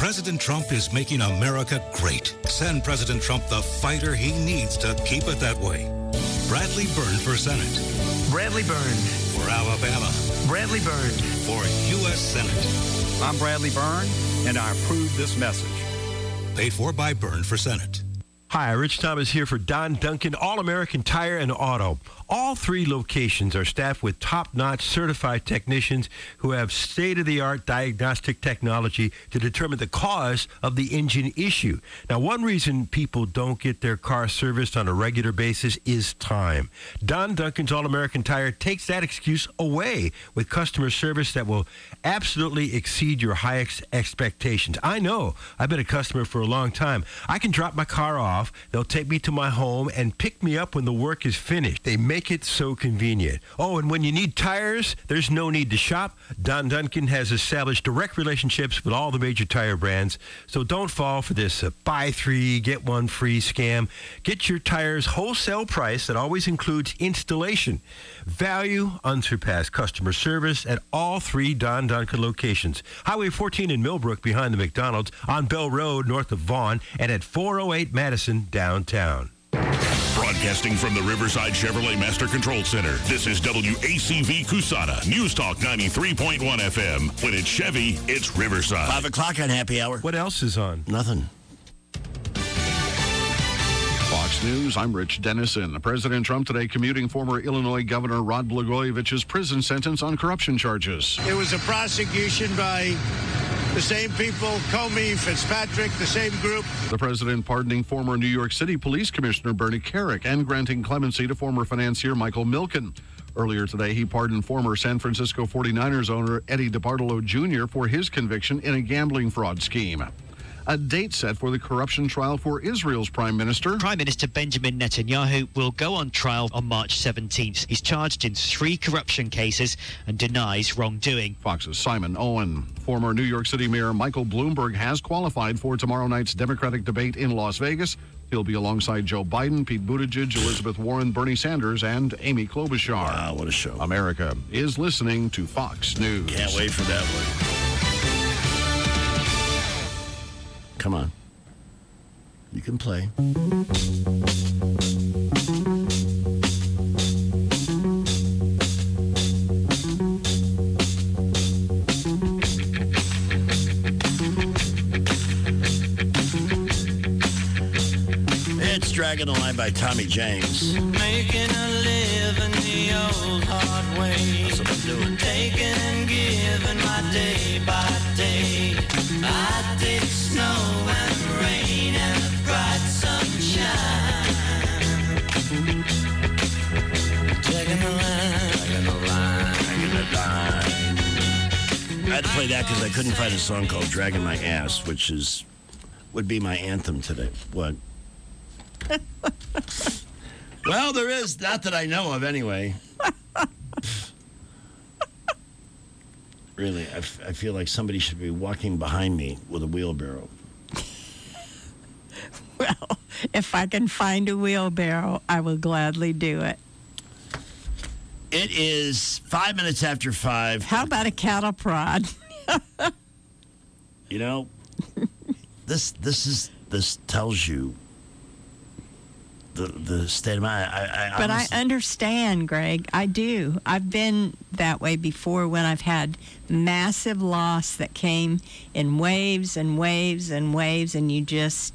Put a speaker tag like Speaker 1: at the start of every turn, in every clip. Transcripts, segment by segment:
Speaker 1: President Trump is making America great. Send President Trump the fighter he needs to keep it that way. Bradley Byrne for Senate.
Speaker 2: Bradley Byrne.
Speaker 1: For Alabama.
Speaker 2: Bradley Byrne.
Speaker 1: For U.S. Senate.
Speaker 3: I'm Bradley Byrne, and I approve this message.
Speaker 1: Paid for by Byrne for Senate.
Speaker 4: Hi, Rich Thomas here for Don Duncan, All-American Tire and Auto. All three locations are staffed with top-notch certified technicians who have state-of-the-art diagnostic technology to determine the cause of the engine issue. Now, one reason people don't get their car serviced on a regular basis is time. Don Duncan's All-American Tire takes that excuse away with customer service that will absolutely exceed your highest expectations. I know. I've been a customer for a long time. I can drop my car off. They'll take me to my home and pick me up when the work is finished. They make it so convenient. Oh, and when you need tires, there's no need to shop. Don Duncan has established direct relationships with all the major tire brands, so don't fall for this buy three, get one free scam. Get your tires wholesale price that always includes installation. Value, unsurpassed customer service at all three Don Duncan locations. Highway 14 in Millbrook behind the McDonald's, on Bell Road north of Vaughan, and at 408 Madison downtown.
Speaker 5: Broadcasting from the Riverside Chevrolet Master Control Center, this is WACV Cusana, News Talk 93.1 FM. When it's Chevy, it's Riverside.
Speaker 6: 5 o'clock on Happy Hour.
Speaker 4: What else is on?
Speaker 6: Nothing.
Speaker 7: Fox News, I'm Rich Dennison. President Trump today commuting former Illinois Governor Rod Blagojevich's prison sentence on corruption charges.
Speaker 8: It was a prosecution by the same people, Comey, Fitzpatrick, the same group.
Speaker 7: The president pardoning former New York City Police Commissioner Bernie Kerik and granting clemency to former financier Michael Milken. Earlier today, he pardoned former San Francisco 49ers owner Eddie DeBartolo Jr. for his conviction in a gambling fraud scheme. A date set for the corruption trial for Israel's prime minister.
Speaker 9: Prime Minister Benjamin Netanyahu will go on trial on March 17th. He's charged in 3 corruption cases and denies wrongdoing.
Speaker 7: Fox's Simon Owen. Former New York City Mayor Michael Bloomberg has qualified for tomorrow night's Democratic debate in Las Vegas. He'll be alongside Joe Biden, Pete Buttigieg, Elizabeth Warren, Bernie Sanders, and Amy Klobuchar.
Speaker 6: Wow, what a show.
Speaker 7: America is listening to Fox News.
Speaker 6: Can't wait for that one. Come on. You can play. It's Dragon Alive by Tommy James.
Speaker 10: Making a living the old hard way.
Speaker 6: That's what I'm doing.
Speaker 10: Taking and giving my day by day. I take snow and rain and bright sunshine. Taking the line.
Speaker 6: Taking the line. Taking the line. I had to play that because I couldn't find a song called Dragging My Ass, which would be my anthem today. What? Well, there is, not that I know of anyway. Really, I feel like somebody should be walking behind me with a wheelbarrow.
Speaker 11: Well, if I can find a wheelbarrow, I will gladly do it.
Speaker 6: It is 5 minutes after 5.
Speaker 11: How about a cattle prod?
Speaker 6: You know, this tells you the state of mind.
Speaker 11: But honestly, I understand, Greg. I do. I've been that way before when I've had massive loss that came in waves and waves and waves, and you just,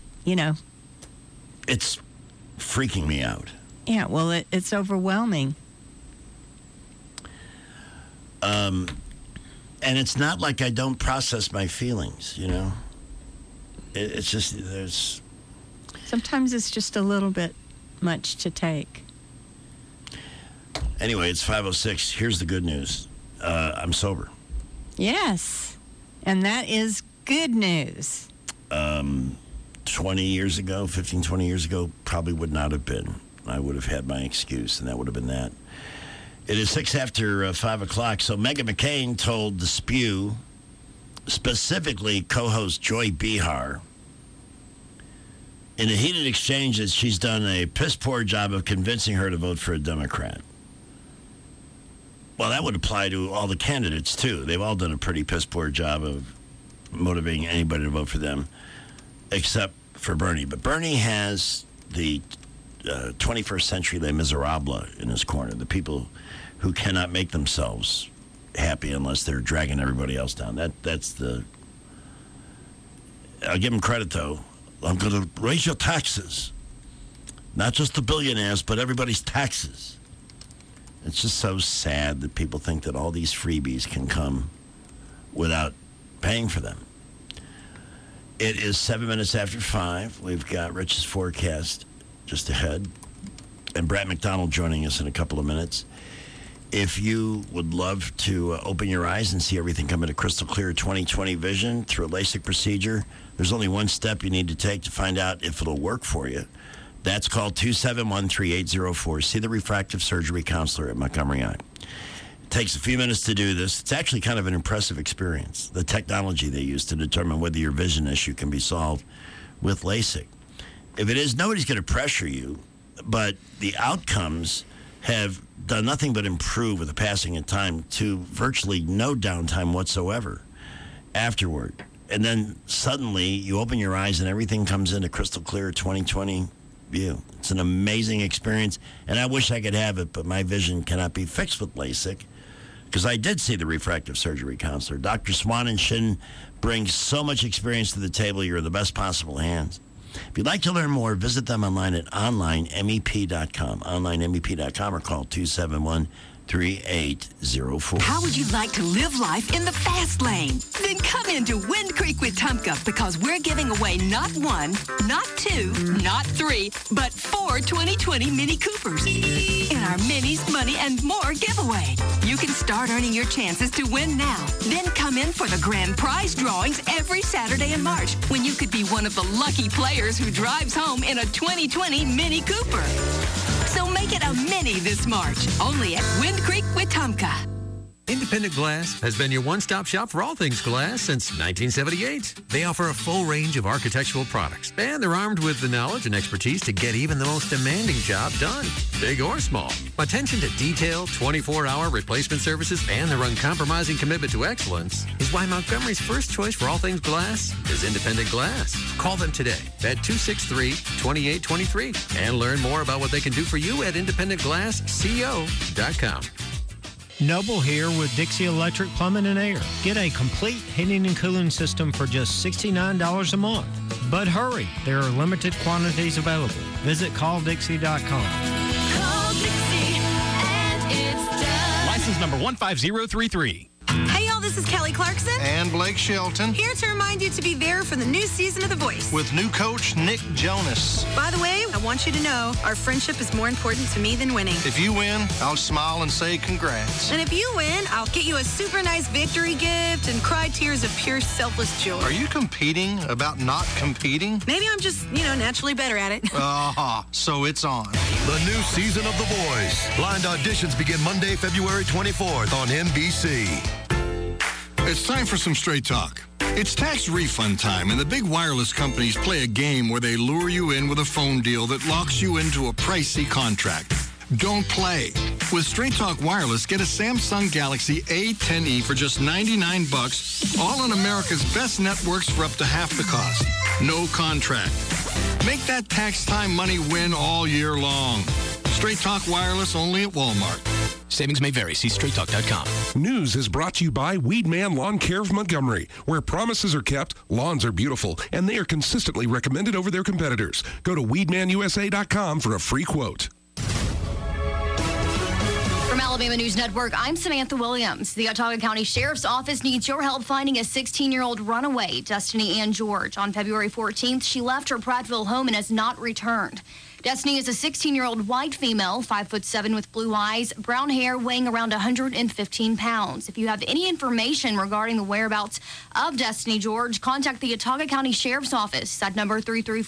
Speaker 6: It's freaking me out.
Speaker 11: Yeah, well, it's overwhelming.
Speaker 6: And it's not like I don't process my feelings, It's just, there's...
Speaker 11: Sometimes it's just a little bit much to take.
Speaker 6: Anyway, it's 5:06. Here's the good news. I'm sober.
Speaker 11: Yes. And that is good news.
Speaker 6: 20 years ago, 15, 20 years ago, probably would not have been. I would have had my excuse, and that would have been that. It is 6 after 5 o'clock, so Meghan McCain told The Spew, specifically co-host Joy Behar, in a heated exchange that she's done a piss-poor job of convincing her to vote for a Democrat. Well, that would apply to all the candidates, too. They've all done a pretty piss-poor job of motivating anybody to vote for them except for Bernie. But Bernie has the 21st century Les Miserables in his corner, the people who cannot make themselves happy unless they're dragging everybody else down. That's the... I'll give him credit, though. I'm going to raise your taxes. Not just the billionaires, but everybody's taxes. It's just so sad that people think that all these freebies can come without paying for them. It is 7 minutes after 5. We've got Rich's forecast just ahead. And Brad McDonald joining us in a couple of minutes. If you would love to open your eyes and see everything come into crystal clear 20/20 vision through a LASIK procedure, there's only one step you need to take to find out if it'll work for you. That's called 271-3804. See the refractive surgery counselor at Montgomery Eye. It takes a few minutes to do this. It's actually kind of an impressive experience, the technology they use to determine whether your vision issue can be solved with LASIK. If it is, nobody's going to pressure you, but the outcomes have done nothing but improve with the passing of time to virtually no downtime whatsoever afterward. And then suddenly you open your eyes and everything comes into crystal clear 20/20 view. It's an amazing experience, and I wish I could have it, but my vision cannot be fixed with LASIK because I did see the refractive surgery counselor. Dr. Swan and Shin brings so much experience to the table. You're in the best possible hands. If you'd like to learn more, visit them online at onlinemep.com, onlinemep.com, or call 271-3804.
Speaker 12: How would you like to live life in the fast lane? Then come into Wind Creek Wetumpka because we're giving away not one, not two, not three, but 4 2020 Mini Coopers in our Minis, Money, and More giveaway. You can start earning your chances to win now. Then come in for the grand prize drawings every Saturday in March when you could be one of the lucky players who drives home in a 2020 Mini Cooper. So make it a Mini this March, only at Wind Creek Wetumpka.
Speaker 13: Independent Glass has been your one-stop shop for all things glass since 1978. They offer a full range of architectural products, and they're armed with the knowledge and expertise to get even the most demanding job done, big or small. Attention to detail, 24-hour replacement services, and their uncompromising commitment to excellence is why Montgomery's first choice for all things glass is Independent Glass. Call them today at 263-2823 and learn more about what they can do for you at independentglassco.com.
Speaker 14: Noble here with Dixie Electric Plumbing and Air. Get a complete heating and cooling system for just $69 a month. But hurry, there are limited quantities available. Visit calldixie.com.
Speaker 12: Call Dixie and it's done.
Speaker 15: License number 15033.
Speaker 16: Hey y'all, this is Kelly Clarkson.
Speaker 17: And Blake Shelton.
Speaker 16: Here to remind you to be there for the new season of The Voice.
Speaker 17: With new coach Nick Jonas.
Speaker 16: By the way, I want you to know our friendship is more important to me than winning.
Speaker 17: If you win, I'll smile and say congrats.
Speaker 16: And if you win, I'll get you a super nice victory gift and cry tears of pure selfless joy.
Speaker 17: Are you competing about not competing?
Speaker 16: Maybe I'm just, naturally better at it.
Speaker 17: So it's on.
Speaker 18: The new season of The Voice. Blind auditions begin Monday, February 24th on NBC.
Speaker 19: It's time for some straight talk. It's tax refund time, and the big wireless companies play a game where they lure you in with a phone deal that locks you into a pricey contract. Don't play. With Straight Talk Wireless, get a Samsung Galaxy A10e for just $99, all on America's best networks for up to half the cost. No contract. Make that tax time money win all year long. Straight Talk Wireless only at Walmart.
Speaker 15: Savings may vary. See straighttalk.com.
Speaker 20: News is brought to you by Weedman Lawn Care of Montgomery, where promises are kept, lawns are beautiful, and they are consistently recommended over their competitors. Go to weedmanusa.com for a free quote.
Speaker 21: From Alabama News Network, I'm Samantha Williams. The Autauga County Sheriff's Office needs your help finding a 16-year-old runaway, Destiny Ann George. On February 14th, she left her Prattville home and has not returned. Destiny is a 16-year-old white female, 5'7" with blue eyes, brown hair, weighing around 115 pounds. If you have any information regarding the whereabouts of Destiny George, contact the Autauga County Sheriff's Office at number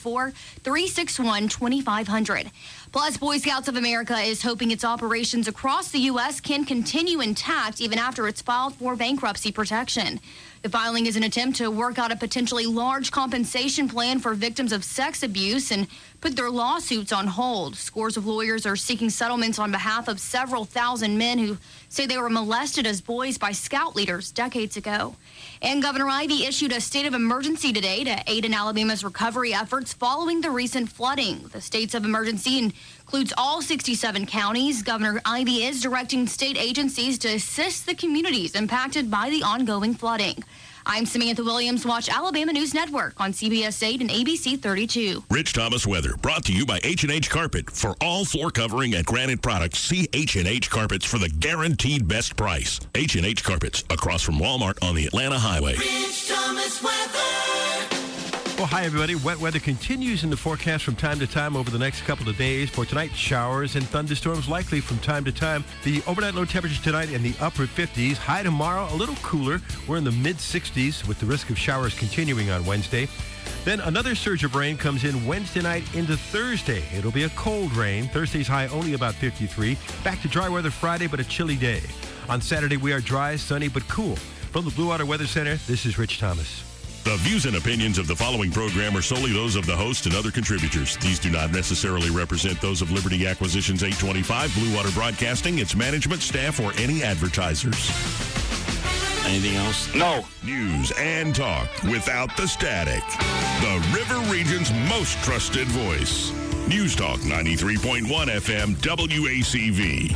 Speaker 21: 334-361-2500. Plus, Boy Scouts of America is hoping its operations across the U.S. can continue intact even after it's filed for bankruptcy protection. The filing is an attempt to work out a potentially large compensation plan for victims of sex abuse and put their lawsuits on hold. Scores of lawyers are seeking settlements on behalf of several thousand men who say they were molested as boys by scout leaders decades ago. And Governor Ivey issued a state of emergency today to aid in Alabama's recovery efforts following the recent flooding. The states of emergency includes all 67 counties. Governor Ivey is directing state agencies to assist the communities impacted by the ongoing flooding. I'm Samantha Williams. Watch Alabama News Network on CBS 8 and ABC 32.
Speaker 5: Rich Thomas weather brought to you by H&H Carpet. For all floor covering and granite products, see H&H Carpets for the guaranteed best price. H&H Carpets, across from Walmart on the Atlanta Highway.
Speaker 10: Rich Thomas weather.
Speaker 4: Well, hi, everybody. Wet weather continues in the forecast from time to time over the next couple of days. For tonight, showers and thunderstorms likely from time to time. The overnight low temperature tonight in the upper 50s. High tomorrow, a little cooler. We're in the mid-60s with the risk of showers continuing on Wednesday. Then another surge of rain comes in Wednesday night into Thursday. It'll be a cold rain. Thursday's high only about 53. Back to dry weather Friday, but a chilly day. On Saturday, we are dry, sunny, but cool. From the Blue Water Weather Center, this is Rich Thomas.
Speaker 5: The views and opinions of the following program are solely those of the host and other contributors. These do not necessarily represent those of Liberty Acquisitions 825, Blue Water Broadcasting, its management, staff, or any advertisers.
Speaker 6: Anything else?
Speaker 5: No. News and talk without the static. The River Region's most trusted voice. News Talk 93.1 FM WACV.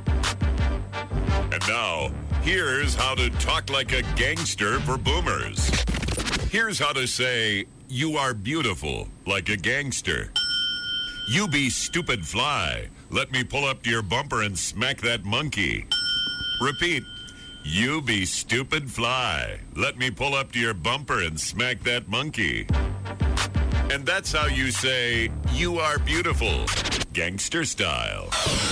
Speaker 5: And now, here's how to talk like a gangster for boomers. Here's how to say, you are beautiful, like a gangster. You be stupid fly. Let me pull up to your bumper and smack that monkey. Repeat. You be stupid fly. Let me pull up to your bumper and smack that monkey. And that's how you say, you are beautiful, gangster style.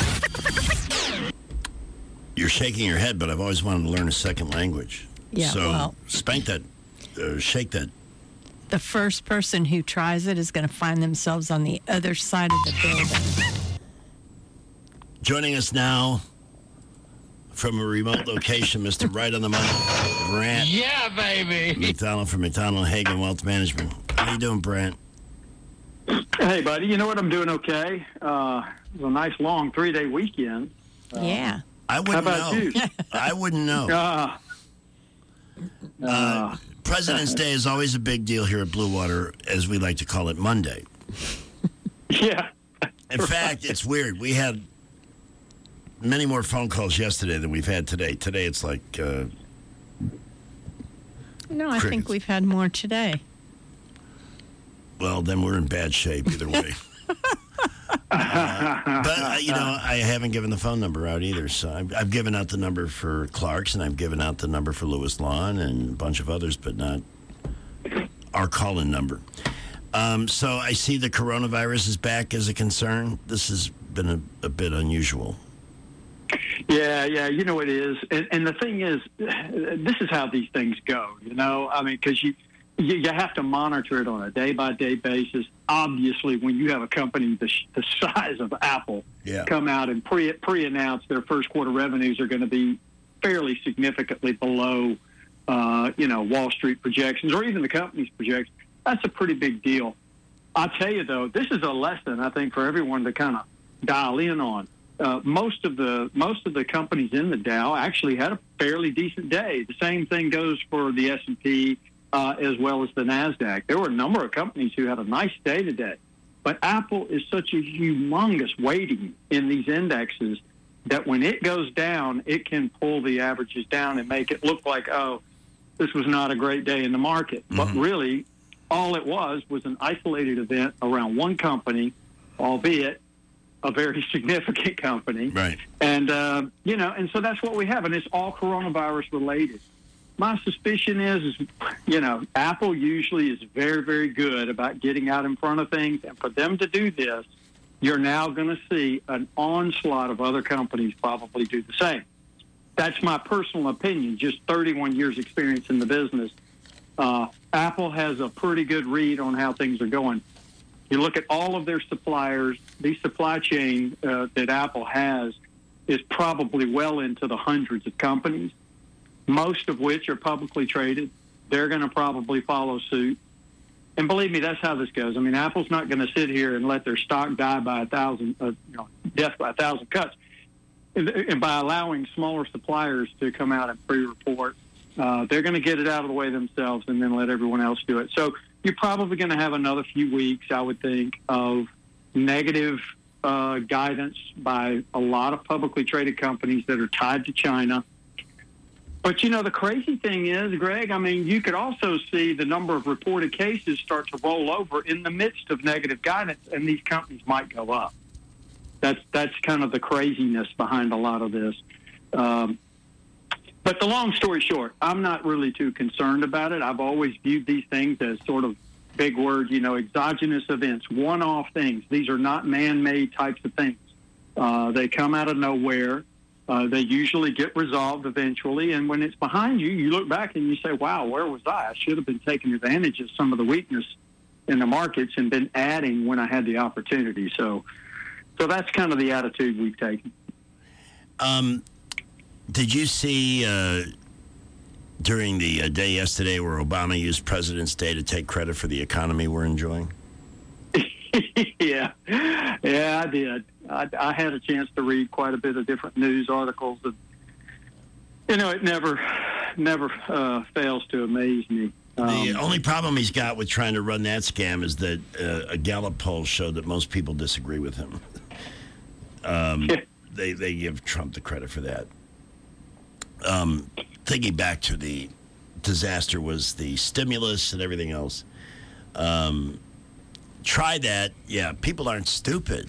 Speaker 6: You're shaking your head, but I've always wanted to learn a second language.
Speaker 11: Yeah,
Speaker 6: so
Speaker 11: well,
Speaker 6: spank that, shake that.
Speaker 11: The first person who tries it is going to find themselves on the other side of the building.
Speaker 6: Joining us now from a remote location, Mr. Right on the Money, Brant.
Speaker 2: Yeah, baby.
Speaker 6: McDonald from McDonald Hagen Wealth Management. How you doing, Brant?
Speaker 2: Hey, buddy. You know what? I'm doing okay. It was a nice long 3-day weekend.
Speaker 11: Yeah.
Speaker 6: I wouldn't
Speaker 2: how about
Speaker 6: know.
Speaker 2: You?
Speaker 6: I wouldn't know. President's Day is always a big deal here at Blue Water, as we like to call it, Monday.
Speaker 2: Yeah.
Speaker 6: In fact, it's weird. We had many more phone calls yesterday than we've had today. Today it's like...
Speaker 11: No, I think
Speaker 6: crickets.
Speaker 11: we've had more today.
Speaker 6: Well, then we're in bad shape either way. But, you know, I haven't given the phone number out either. So I've given out the number for Clark's, and I've given out the number for Lewis Lawn and a bunch of others, but not our call-in number. So I see the coronavirus is back as a concern. This has been a bit unusual.
Speaker 2: Yeah, you know it is. And the thing is, this is how these things go, you know? I mean, because you have to monitor it on a day-by-day basis. Obviously, when you have a company the size of Apple come out and pre-announce their first quarter revenues are going to be fairly significantly below, Wall Street projections or even the company's projections, that's a pretty big deal. I'll tell you, though, this is a lesson, I think, for everyone to kind of dial in on. Most of the companies in the Dow actually had a fairly decent day. The same thing goes for the S&P as well as the NASDAQ. There were a number of companies who had a nice day today. But Apple is such a humongous weighting in these indexes that when it goes down, it can pull the averages down and make it look like, oh, this was not a great day in the market. Mm-hmm. But really, all it was an isolated event around one company, albeit a very significant company.
Speaker 6: Right.
Speaker 2: And, and so that's what we have. And it's all coronavirus related. My suspicion is, Apple usually is very, very good about getting out in front of things. And for them to do this, you're now going to see an onslaught of other companies probably do the same. That's my personal opinion, just 31 years experience in the business. Apple has a pretty good read on how things are going. You look at all of their suppliers, the supply chain that Apple has is probably well into the hundreds of companies, most of which are publicly traded. they're going to probably follow suit. And believe me, that's how this goes. I mean, Apple's not going to sit here and let their stock die by 1,000, death by 1,000 cuts. And by allowing smaller suppliers to come out and pre-report, they're going to get it out of the way themselves and then let everyone else do it. So you're probably going to have another few weeks, I would think, of negative guidance by a lot of publicly traded companies that are tied to China. But, the crazy thing is, Greg, I mean, you could also see the number of reported cases start to roll over in the midst of negative guidance, and these companies might go up. That's kind of the craziness behind a lot of this. But the long story short, I'm not really too concerned about it. I've always viewed these things as sort of big word, exogenous events, one-off things. These are not man-made types of things. They come out of nowhere. They usually get resolved eventually, and when it's behind you, you look back and you say, wow, where was I? I should have been taking advantage of some of the weakness in the markets and been adding when I had the opportunity. So that's kind of the attitude we've taken.
Speaker 6: Did you see during the day yesterday where Obama used President's Day to take credit for the economy we're enjoying?
Speaker 2: Yeah, I did. I had a chance to read quite a bit of different news articles, and it never fails to amaze me.
Speaker 6: The only problem he's got with trying to run that scam is that a Gallup poll showed that most people disagree with him. They give Trump the credit for that. Thinking back to the disaster was the stimulus and everything else. Try that. Yeah, people aren't stupid.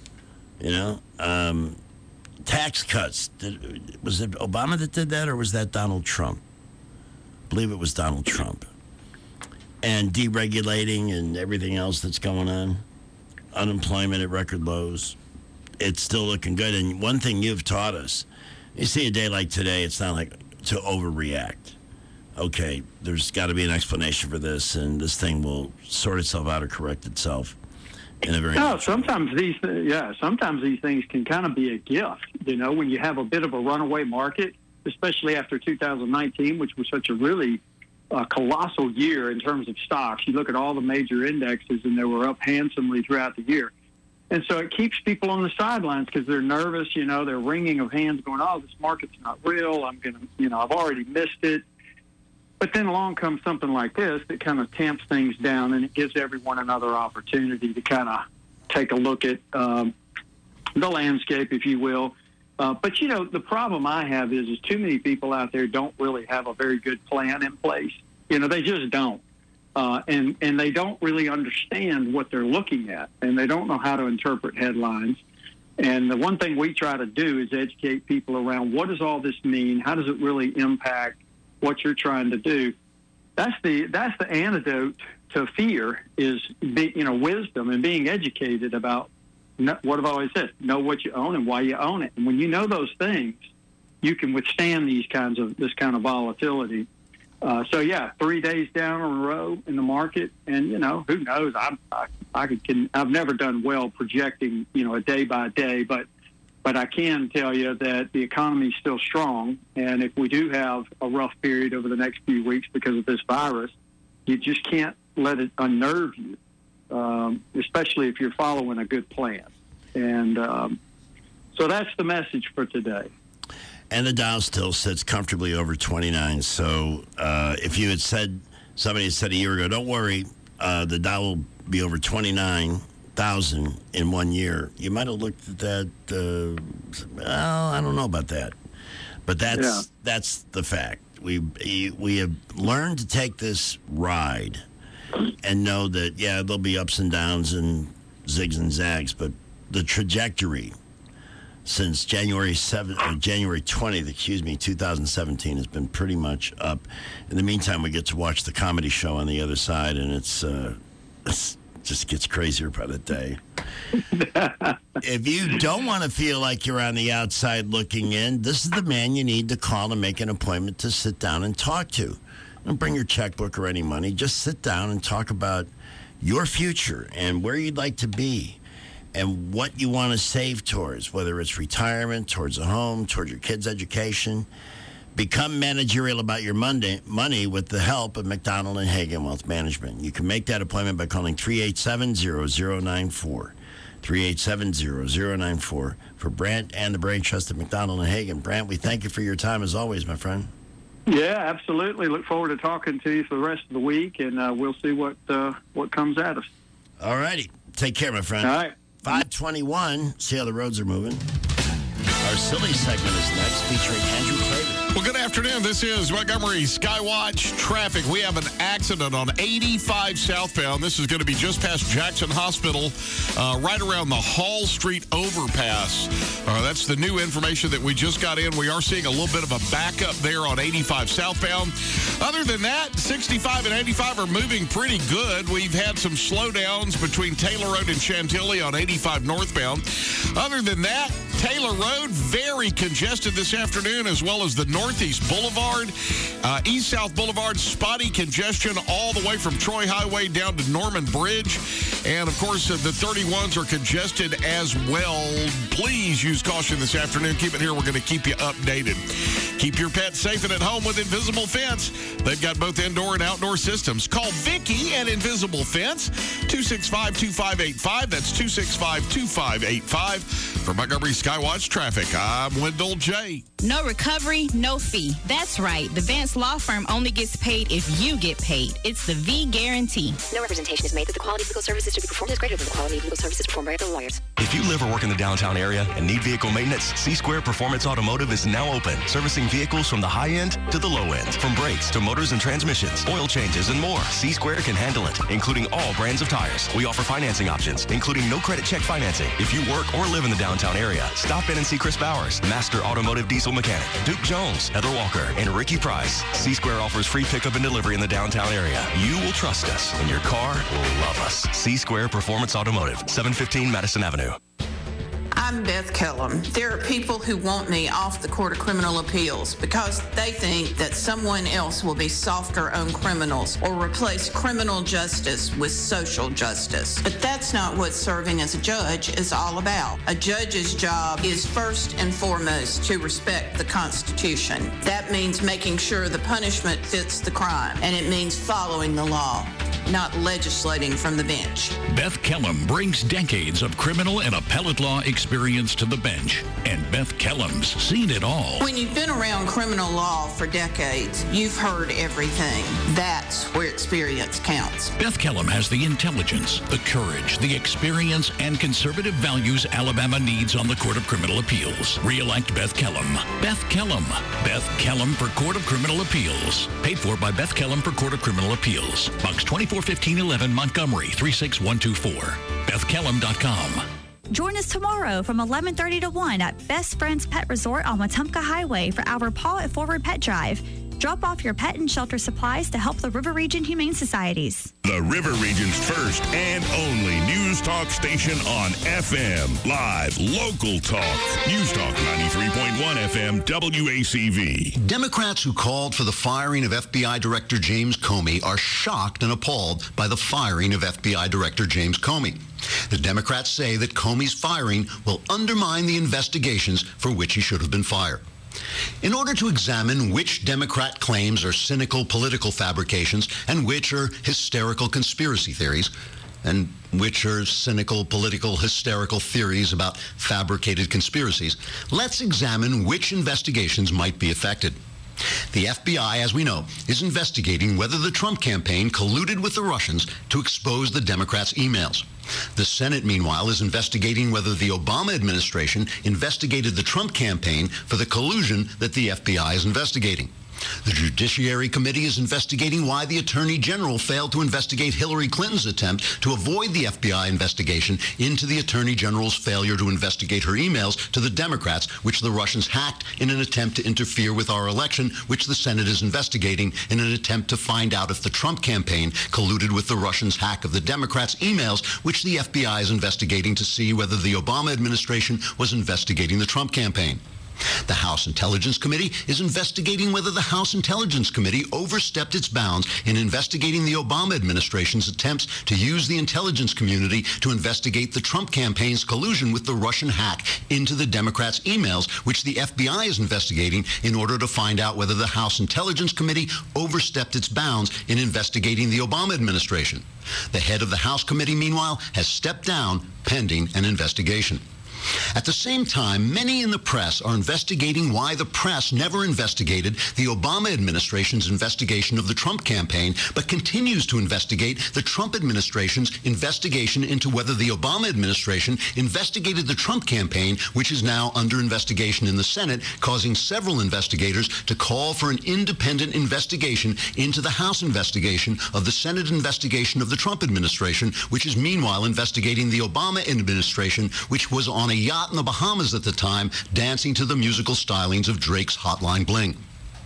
Speaker 6: Tax cuts. Was it Obama that did that, or was that Donald Trump? I believe it was Donald Trump. And deregulating and everything else that's going on. Unemployment at record lows. It's still looking good. And one thing you've taught us, you see a day like today, it's not like to overreact. Okay, there's got to be an explanation for this, and this thing will sort itself out or correct itself in a very...
Speaker 2: No, sometimes these things can kind of be a gift, when you have a bit of a runaway market, especially after 2019, which was such a really colossal year in terms of stocks. You look at all the major indexes, and they were up handsomely throughout the year. And so it keeps people on the sidelines because they're nervous, they're wringing of hands going, oh, this market's not real. I'm going to, I've already missed it. But then along comes something like this that kind of tamps things down, and it gives everyone another opportunity to kind of take a look at the landscape, if you will. But, the problem I have is too many people out there don't really have a very good plan in place. They just don't. And they don't really understand what they're looking at, and they don't know how to interpret headlines. And the one thing we try to do is educate people around what does all this mean? How does it really impact what you're trying to do? That's the antidote to fear is wisdom and being educated about what I've always said, know what you own and why you own it. And when you know those things, you can withstand this kind of volatility. 3 days down in a row in the market, and who knows? I've never done well projecting, a day by day, but I can tell you that the economy is still strong, and if we do have a rough period over the next few weeks because of this virus, you just can't let it unnerve you, especially if you're following a good plan. And so that's the message for today.
Speaker 6: And the Dow still sits comfortably over 29. So if you had somebody had said a year ago, don't worry, the Dow will be over 29,000 in 1 year, you might have looked at that, well, I don't know about that. But that's the fact. We have learned to take this ride and know that, there'll be ups and downs and zigs and zags, but the trajectory since January 20th, 2017 has been pretty much up. In the meantime, we get to watch the comedy show on the other side, and it just gets crazier by the day. If you don't want to feel like you're on the outside looking in, this is the man you need to call and make an appointment to sit down and talk to. Don't bring your checkbook or any money. Just sit down and talk about your future and where you'd like to be, and what you want to save towards, whether it's retirement, towards a home, towards your kids' education. Become managerial about your money with the help of McDonald and Hagen Wealth Management. You can make that appointment by calling 387-0094. 387-0094 for Brant and the Brain Trust of McDonald and Hagen. Brant, we thank you for your time as always, my friend.
Speaker 2: Yeah, absolutely. Look forward to talking to you for the rest of the week, and we'll see what comes at us.
Speaker 6: All righty. Take care, my friend.
Speaker 2: All right.
Speaker 6: 521. See how the roads are moving. Our silly segment is next, featuring Andrew Clayton.
Speaker 3: Well, good afternoon. This is Montgomery Skywatch Traffic. We have an accident on 85 southbound. This is going to be just past Jackson Hospital, right around the Hall Street overpass. That's the new information that we just got in. We are seeing a little bit of a backup there on 85 southbound. Other than that, 65 and 85 are moving pretty good. We've had some slowdowns between Taylor Road and Chantilly on 85 northbound. Other than that, Taylor Road, very congested this afternoon, as well as the Northeast Boulevard. East-South Boulevard, spotty congestion all the way from Troy Highway down to Norman Bridge. And, of course, the 31s are congested as well. Please use caution this afternoon. Keep it here. We're going to keep you updated. Keep your pets safe and at home with Invisible Fence. They've got both indoor and outdoor systems. Call Vicky at Invisible Fence, 265-2585. That's 265-2585. For Montgomery Skywatch Traffic, I'm Wendell J.
Speaker 22: No recovery, no fee. That's right. The Vance Law Firm only gets paid if you get paid. It's the V Guarantee.
Speaker 23: No representation is made that the quality of legal services to be performed is greater than the quality of legal services performed by other lawyers.
Speaker 24: If you live or work in the downtown area and need vehicle maintenance, C-Square Performance Automotive is now open, servicing vehicles from the high end to the low end. From brakes to motors and transmissions, oil changes, and more, C-Square can handle it, including all brands of tires. We offer financing options, including no credit check financing. If you work or live in the downtown area, stop in and see Chris Bowers, Master Automotive Diesel Mechanic, Duke Jones, Heather Walker, and Ricky Price. C-Square offers free pickup and delivery in the downtown area. You will trust us, and your car will love us. C-Square Performance Automotive, 715 Madison Avenue.
Speaker 25: I'm Beth Kellum. There are people who want me off the Court of Criminal Appeals because they think that someone else will be softer on criminals or replace criminal justice with social justice. But that's not what serving as a judge is all about. A judge's job is first and foremost to respect the Constitution. That means making sure the punishment fits the crime, and it means following the law, not legislating from the bench.
Speaker 26: Beth Kellum brings decades of criminal and appellate law experience to the bench, and Beth Kellum's seen it all.
Speaker 25: When you've been around criminal law for decades, you've heard everything. That's where experience counts.
Speaker 26: Beth Kellum has the intelligence, the courage, the experience, and conservative values Alabama needs on the Court of Criminal Appeals. Re-elect Beth Kellum. Beth Kellum. Beth Kellum for Court of Criminal Appeals. Paid for by Beth Kellum for Court of Criminal Appeals. Box 241511 Montgomery 36124. BethKellum.com.
Speaker 27: Join us tomorrow from 11:30 to 1 at Best Friends Pet Resort on Wetumpka Highway for our Paw It Forward Pet Drive. Drop off your pet and shelter supplies to help the River Region Humane Societies.
Speaker 5: The River Region's first and only news talk station on FM. Live, local talk. News Talk 93.1 FM WACV.
Speaker 28: Democrats who called for the firing of FBI Director James Comey are shocked and appalled by the firing of FBI Director James Comey. The Democrats say that Comey's firing will undermine the investigations for which he should have been fired. In order to examine which Democrat claims are cynical political fabrications and which are hysterical conspiracy theories, and which are cynical political hysterical theories about fabricated conspiracies, let's examine which investigations might be affected. The FBI, as we know, is investigating whether the Trump campaign colluded with the Russians to expose the Democrats' emails. The Senate, meanwhile, is investigating whether the Obama administration investigated the Trump campaign for the collusion that the FBI is investigating. The Judiciary Committee is investigating why the Attorney General failed to investigate Hillary Clinton's attempt to avoid the FBI investigation into the Attorney General's failure to investigate her emails to the Democrats, which the Russians hacked in an attempt to interfere with our election, which the Senate is investigating in an attempt to find out if the Trump campaign colluded with the Russians' hack of the Democrats' emails, which the FBI is investigating to see whether the Obama administration was investigating the Trump campaign. The House Intelligence Committee is investigating whether the House Intelligence Committee overstepped its bounds in investigating the Obama administration's attempts to use the intelligence community to investigate the Trump campaign's collusion with the Russian hack into the Democrats' emails, which the FBI is investigating in order to find out whether the House Intelligence Committee overstepped its bounds in investigating the Obama administration. The head of the House committee, meanwhile, has stepped down pending an investigation. At the same time, many in the press are investigating why the press never investigated the Obama administration's investigation of the Trump campaign, but continues to investigate the Trump administration's investigation into whether the Obama administration investigated the Trump campaign, which is now under investigation in the Senate, causing several investigators to call for an independent investigation into the House investigation of the Senate investigation of the Trump administration, which is meanwhile investigating the Obama administration, which was on a yacht in the Bahamas at the time, dancing to the musical stylings of Drake's Hotline Bling.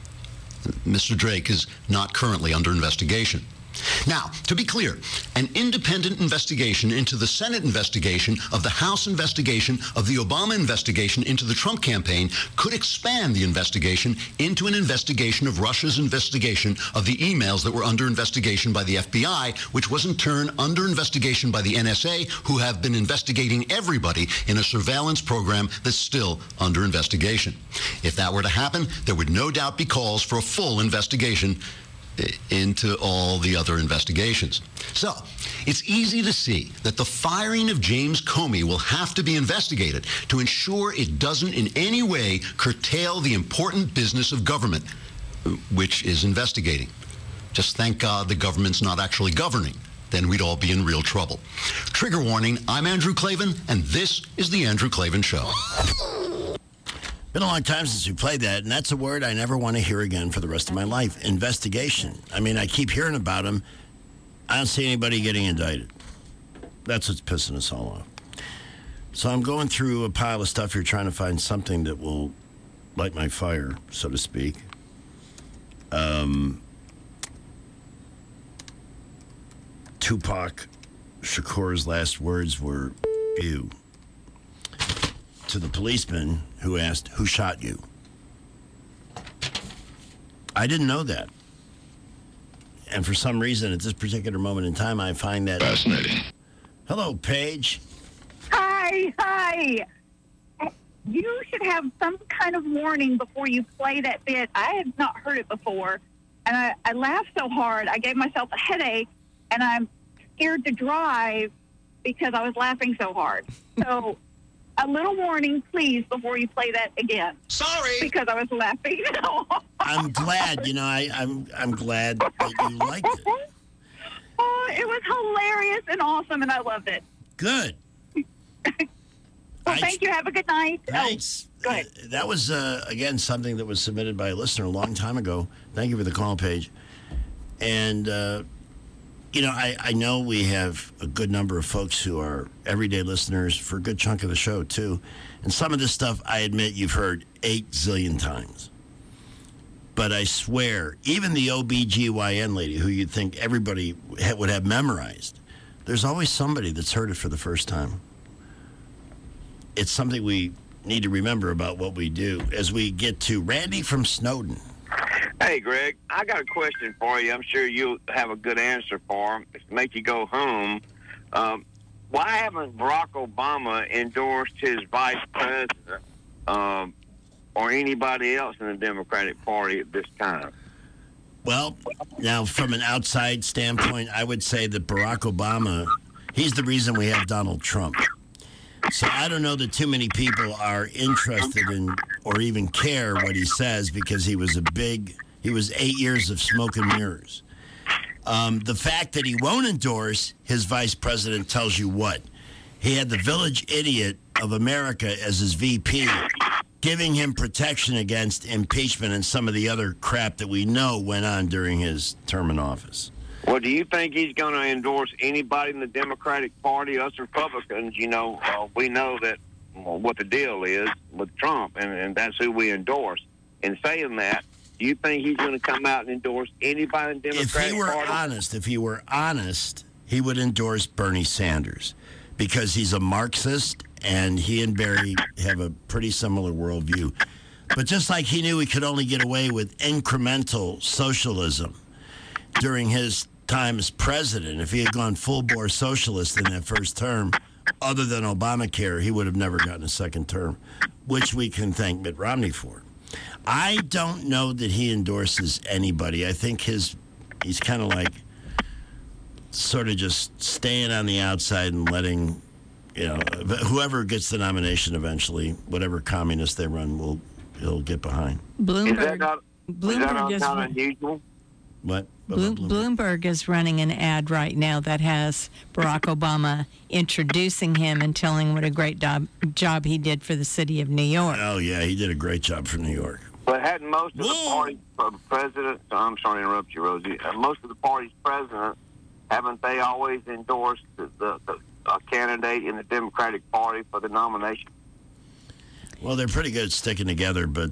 Speaker 28: Mr. Drake is not currently under investigation. Now, to be clear, an independent investigation into the Senate investigation of the House investigation of the Obama investigation into the Trump campaign could expand the investigation into an investigation of Russia's investigation of the emails that were under investigation by the FBI, which was in turn under investigation by the NSA, who have been investigating everybody in a surveillance program that's still under investigation. If that were to happen, there would no doubt be calls for a full investigation into all the other investigations. So, it's easy to see that the firing of James Comey will have to be investigated to ensure it doesn't in any way curtail the important business of government, which is investigating. Just thank God the government's not actually governing. Then we'd all be in real trouble. Trigger warning, I'm Andrew Klavan, and this is The Andrew Klavan Show.
Speaker 6: Been a long time since we played that, and that's a word I never want to hear again for the rest of my life. Investigation. I mean, I keep hearing about them. I don't see anybody getting indicted. That's what's pissing us all off. So I'm going through a pile of stuff here trying to find something that will light my fire, so to speak. Tupac Shakur's last words were, ew, to the policeman who asked, who shot you? I didn't know that. And for some reason, at this particular moment in time, I find that fascinating. Hello, Paige.
Speaker 1: Hi. You should have some kind of warning before you play that bit. I have not heard it before. And I laughed so hard, I gave myself a headache, and I'm scared to drive because I was laughing so hard. So a little warning, please, before you play that again.
Speaker 6: Sorry.
Speaker 1: Because I was laughing so hard.
Speaker 6: I'm glad, I'm glad that you liked it.
Speaker 1: Oh, it was hilarious and awesome, and I loved it.
Speaker 6: Good.
Speaker 1: Well, thank you. Have a good night.
Speaker 6: Thanks.
Speaker 1: Go ahead.
Speaker 6: That was, again, something that was submitted by a listener a long time ago. Thank you for the call, Paige. And, I know we have a good number of folks who are everyday listeners for a good chunk of the show, too. And some of this stuff, I admit, you've heard 8 zillion times. But I swear, even the OBGYN lady, who you'd think everybody would have memorized, there's always somebody that's heard it for the first time. It's something we need to remember about what we do as we get to Randy from Snowden.
Speaker 7: Hey, Greg, I got a question for you. I'm sure you'll have a good answer for him. It's to make you go home. Why haven't Barack Obama endorsed his vice president or anybody else in the Democratic Party at this time?
Speaker 6: Well, now, from an outside standpoint, I would say that Barack Obama, he's the reason we have Donald Trump. So I don't know that too many people are interested in or even care what he says because he was 8 years of smoke and mirrors. The fact that he won't endorse his vice president tells you what? He had the village idiot of America as his VP, giving him protection against impeachment and some of the other crap that we know went on during his term in office.
Speaker 7: Well, do you think he's going to endorse anybody in the Democratic Party? Us Republicans, we know that what the deal is with Trump, and that's who we endorse. In saying that, do you think he's going to come out and endorse anybody in the Democratic Party?
Speaker 6: If he were honest, he would endorse Bernie Sanders because he's a Marxist, and he and Barry have a pretty similar worldview. But just like he knew he could only get away with incremental socialism during his time as president, if he had gone full-bore socialist in that first term, other than Obamacare, he would have never gotten a second term, which we can thank Mitt Romney for. I don't know that he endorses anybody. I think he's kind of like sort of just staying on the outside and letting, whoever gets the nomination eventually, whatever communist they run, he'll get behind.
Speaker 11: Bloomberg is
Speaker 7: not unusual?
Speaker 6: What?
Speaker 11: Bloomberg is running an ad right now that has Barack Obama introducing him and telling what a great job he did for the city of New York.
Speaker 6: Oh, yeah, he did a great job for New York.
Speaker 7: But hadn't most of the party's presidents, I'm sorry to interrupt you, Rosie, most of the party's presidents, haven't they always endorsed the candidate in the Democratic Party for the nomination?
Speaker 6: Well, they're pretty good at sticking together, but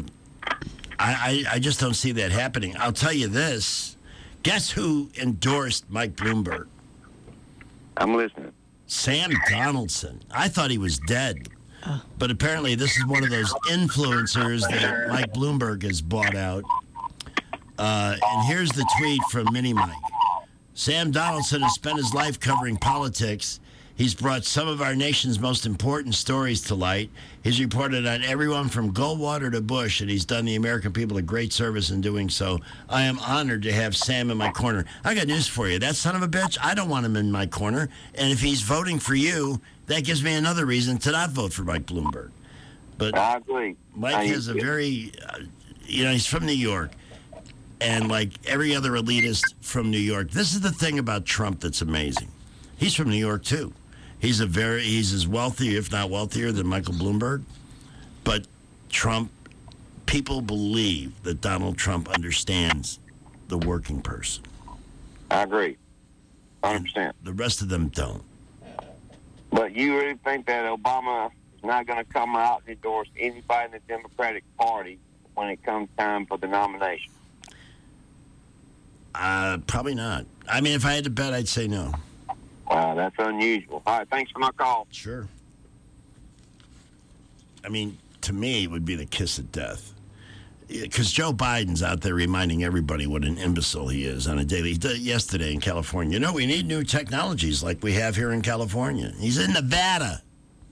Speaker 6: I just don't see that happening. I'll tell you this. Guess who endorsed Mike Bloomberg?
Speaker 7: I'm listening.
Speaker 6: Sam Donaldson. I thought he was dead. But apparently this is one of those influencers that Mike Bloomberg has bought out. And here's the tweet from Mini Mike. Sam Donaldson has spent his life covering politics. He's brought some of our nation's most important stories to light. He's reported on everyone from Goldwater to Bush, and he's done the American people a great service in doing so. I am honored to have Sam in my corner. I got news for you. That son of a bitch, I don't want him in my corner. And if he's voting for you, that gives me another reason to not vote for Mike Bloomberg. But
Speaker 7: I agree.
Speaker 6: Mike has a very, he's from New York. And like every other elitist from New York, this is the thing about Trump that's amazing. He's from New York, too. He's as wealthy, if not wealthier, than Michael Bloomberg. But people believe that Donald Trump understands the working person.
Speaker 7: I agree. 100%.
Speaker 6: The rest of them don't.
Speaker 7: But you really think that Obama is not going to come out and endorse anybody in the Democratic Party when it comes time for the nomination?
Speaker 6: Probably not. I mean, if I had to bet, I'd say no.
Speaker 7: Wow, that's unusual. All right, thanks for my call.
Speaker 6: Sure. I mean, to me, it would be the kiss of death. Because Joe Biden's out there reminding everybody what an imbecile he is on a daily. He did it yesterday in California. We need new technologies like we have here in California. He's in Nevada.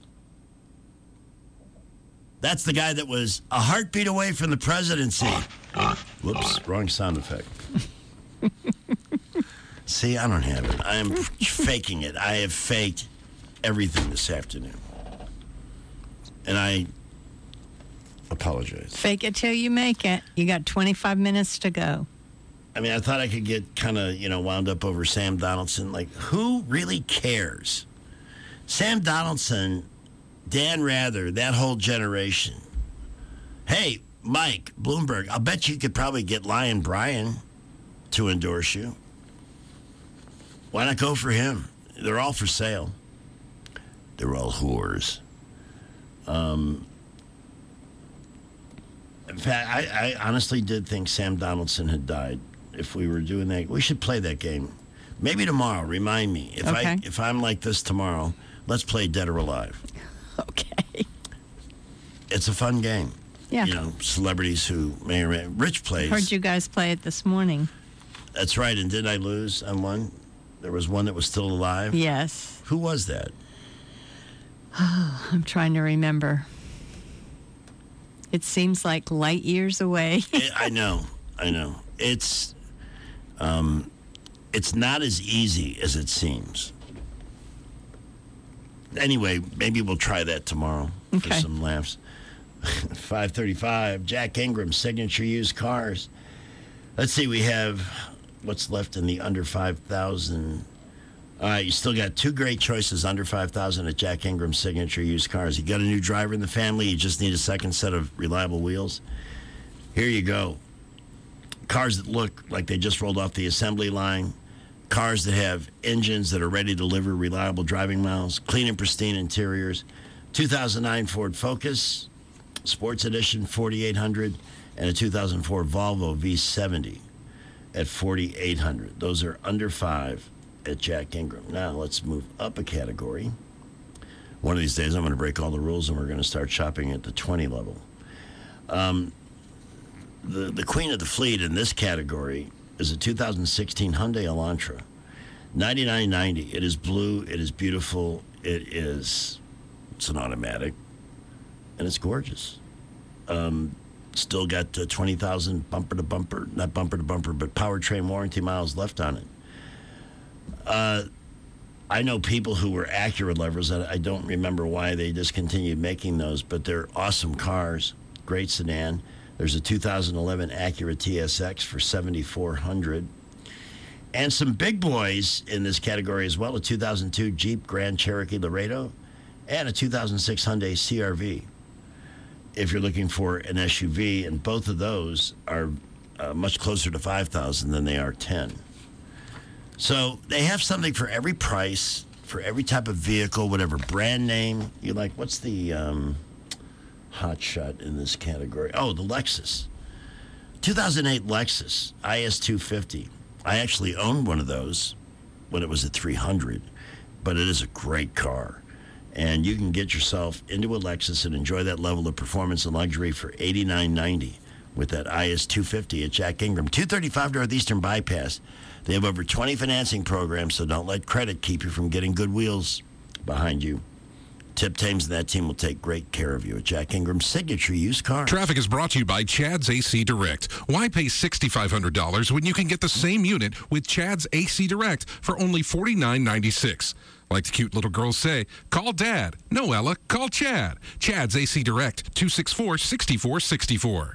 Speaker 6: That's the guy that was a heartbeat away from the presidency. Whoops, wrong sound effect. See, I don't have it. I am faking it. I have faked everything this afternoon. And I apologize.
Speaker 11: Fake it till you make it. You got 25 minutes to go.
Speaker 6: I mean, I thought I could get kind of, wound up over Sam Donaldson. Like, who really cares? Sam Donaldson, Dan Rather, that whole generation. Hey, Mike Bloomberg, I'll bet you could probably get Lion Brian to endorse you. Why not go for him? They're all for sale. They're all whores. In fact, I honestly did think Sam Donaldson had died. If we were doing that, we should play that game. Maybe tomorrow. Remind me. If I'm like this tomorrow, let's play Dead or Alive.
Speaker 11: Okay.
Speaker 6: It's a fun game.
Speaker 11: Yeah.
Speaker 6: Celebrities who may or may... Rich plays.
Speaker 11: Heard you guys play it this morning.
Speaker 6: That's right. And did I lose on one? There was one that was still alive?
Speaker 11: Yes.
Speaker 6: Who was that?
Speaker 11: I'm trying to remember. It seems like light years away.
Speaker 6: I know. It's not as easy as it seems. Anyway, maybe we'll try that tomorrow for some laughs. 5:35, Jack Ingram, Signature Used Cars. Let's see, we have what's left in the under 5,000. All right, you still got two great choices under 5,000 at Jack Ingram Signature Used Cars. You got a new driver in the family. You just need a second set of reliable wheels. Here you go. Cars that look like they just rolled off the assembly line. Cars that have engines that are ready to deliver reliable driving miles. Clean and pristine interiors. 2009 Ford Focus, Sports Edition 4,800, and a 2004 Volvo V70 at 4,800. Those are under 5 at Jack Ingram. Now let's move up a category. One of these days I'm going to break all the rules and we're going to start shopping at the 20 level. The queen of the fleet in this category is a 2016 Hyundai Elantra. $99.90. It is blue. It is beautiful. It's an automatic, and it's gorgeous. Still got 20,000 bumper to bumper, not bumper to bumper, but powertrain warranty miles left on it. I know people who were Acura lovers. I don't remember why they discontinued making those, but they're awesome cars. Great sedan. There's a 2011 Acura TSX for $7,400. And some big boys in this category as well, a 2002 Jeep Grand Cherokee Laredo and a 2006 Hyundai CR-V. If you're looking for an SUV, and both of those are much closer to $5,000 than they are $10,000. So they have something for every price, for every type of vehicle, whatever brand name you like. What's the hot shot in this category? Oh, the Lexus. 2008 Lexus IS250. I actually owned one of those when it was at $300, but it is a great car. And you can get yourself into a Lexus and enjoy that level of performance and luxury for $89.90 with that IS250 at Jack Ingram. 235 Northeastern Bypass. They have over 20 financing programs, so don't let credit keep you from getting good wheels behind you. Tip Thames and that team will take great care of you at Jack Ingram's signature used car.
Speaker 20: Traffic is brought to you by Chad's AC Direct. Why pay $6,500 when you can get the same unit with Chad's AC Direct for only $49.96? Like the cute little girls say, call Dad. No, Ella, call Chad. Chad's AC Direct, 264-6464.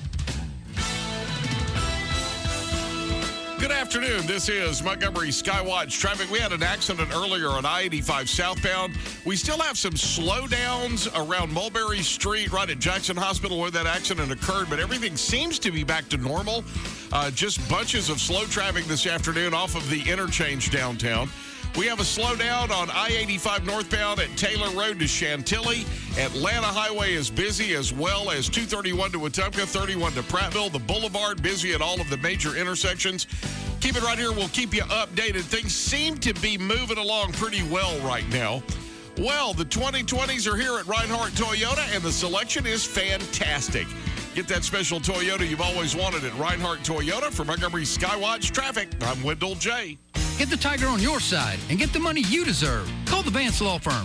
Speaker 3: Good afternoon. This is Montgomery Skywatch traffic. We had an accident earlier on I-85 southbound. We still have some slowdowns around Mulberry Street, right at Jackson Hospital where that accident occurred, but everything seems to be back to normal. Just bunches of slow traffic this afternoon off of the interchange downtown. We have a slowdown on I-85 northbound at Taylor Road to Chantilly. Atlanta Highway is busy, as well as 231 to Wetumpka, 31 to Prattville. The Boulevard busy at all of the major intersections. Keep it right here. We'll keep you updated. Things seem to be moving along pretty well right now. Well, the 2020s are here at Reinhardt Toyota, and the selection is fantastic. Get that special Toyota you've always wanted at Reinhardt Toyota. For Montgomery Skywatch Traffic, I'm Wendell J.
Speaker 8: Get the Tiger on your side and get the money you deserve. Call the Vance Law Firm,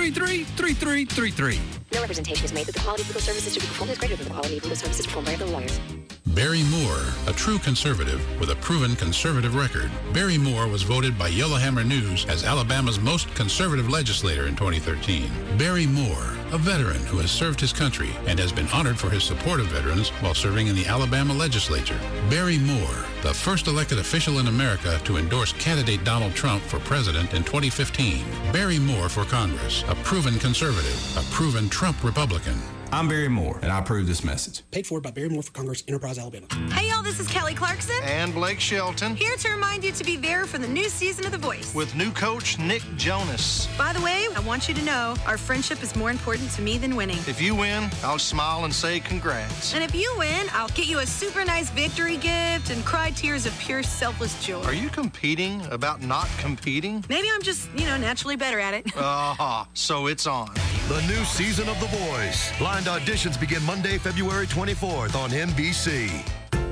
Speaker 8: 333-3333.
Speaker 23: No representation is made that the quality of legal services to be performed is greater than the quality of legal services performed by other lawyers.
Speaker 9: Barry Moore, a true conservative with a proven conservative record. Barry Moore was voted by Yellowhammer News as Alabama's most conservative legislator in 2013. Barry Moore, a veteran who has served his country and has been honored for his support of veterans while serving in the Alabama legislature. Barry Moore, the first elected official in America to endorse candidate Donald Trump for president in 2015. Barry Moore for Congress, a proven conservative, a proven Trump Republican.
Speaker 12: I'm Barry Moore, and I approve this message.
Speaker 13: Paid for by Barry Moore for Congress, Enterprise, Alabama.
Speaker 14: Hey, y'all, this is Kelly Clarkson.
Speaker 16: And Blake Shelton.
Speaker 14: Here to remind you to be there for the new season of The Voice.
Speaker 16: With new coach Nick Jonas.
Speaker 14: By the way, I want you to know our friendship is more important to me than winning.
Speaker 16: If you win, I'll smile and say congrats.
Speaker 14: And if you win, I'll get you a super nice victory gift and cry tears of pure selfless joy.
Speaker 16: Are you competing about not competing?
Speaker 14: Maybe I'm just, naturally better at it.
Speaker 16: So it's on.
Speaker 17: The new season of The Voice. Blind auditions begin Monday, February 24th on NBC.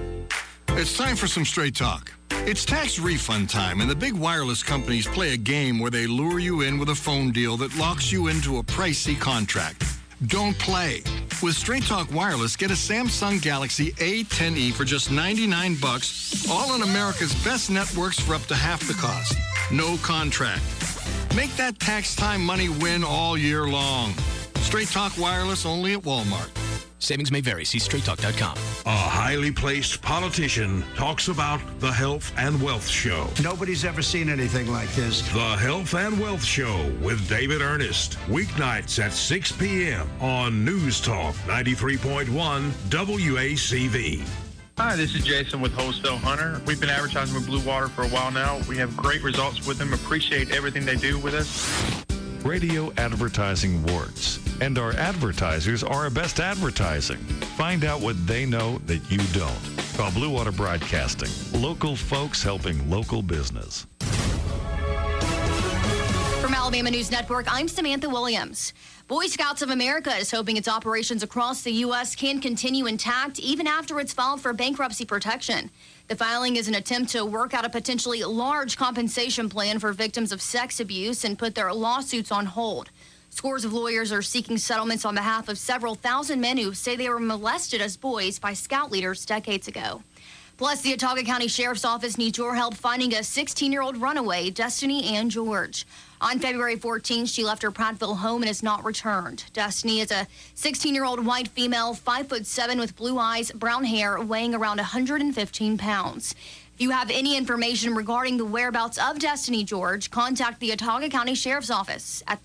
Speaker 19: It's time for some straight talk. It's tax refund time, and the big wireless companies play a game where they lure you in with a phone deal that locks you into a pricey contract. Don't play. With Straight Talk Wireless, get a Samsung Galaxy A10e for just $99, all on America's best networks for up to half the cost. No contract. Make that tax time money win all year long. Straight Talk Wireless only at Walmart.
Speaker 15: Savings may vary. See straighttalk.com.
Speaker 18: A highly placed politician talks about the Health and Wealth Show.
Speaker 29: Nobody's ever seen anything like this.
Speaker 18: The Health and Wealth Show with David Ernest. Weeknights at 6 p.m. on News Talk 93.1 WACV.
Speaker 30: Hi, this is Jason with Wholesale Hunter. We've been advertising with Blue Water for a while now. We have great results with them. Appreciate everything they do with us.
Speaker 31: Radio advertising works, and our advertisers are our best advertising. Find out what they know that you don't. Call Blue Water Broadcasting. Local folks helping local business.
Speaker 21: From Alabama News Network, I'm Samantha Williams. Boy Scouts of America is hoping its operations across the U.S. can continue intact even after it's filed for bankruptcy protection. The filing is an attempt to work out a potentially large compensation plan for victims of sex abuse and put their lawsuits on hold. Scores of lawyers are seeking settlements on behalf of several thousand men who say they were molested as boys by Scout leaders decades ago. Plus, the Autauga County Sheriff's Office needs your help finding a 16-year-old runaway, Destiny Ann George. On February 14th, she left her Prattville home and has not returned. Destiny is a 16-year-old white female, 5'7" with blue eyes, brown hair, weighing around 115 pounds. If you have any information regarding the whereabouts of Destiny George, contact the Autauga County Sheriff's Office at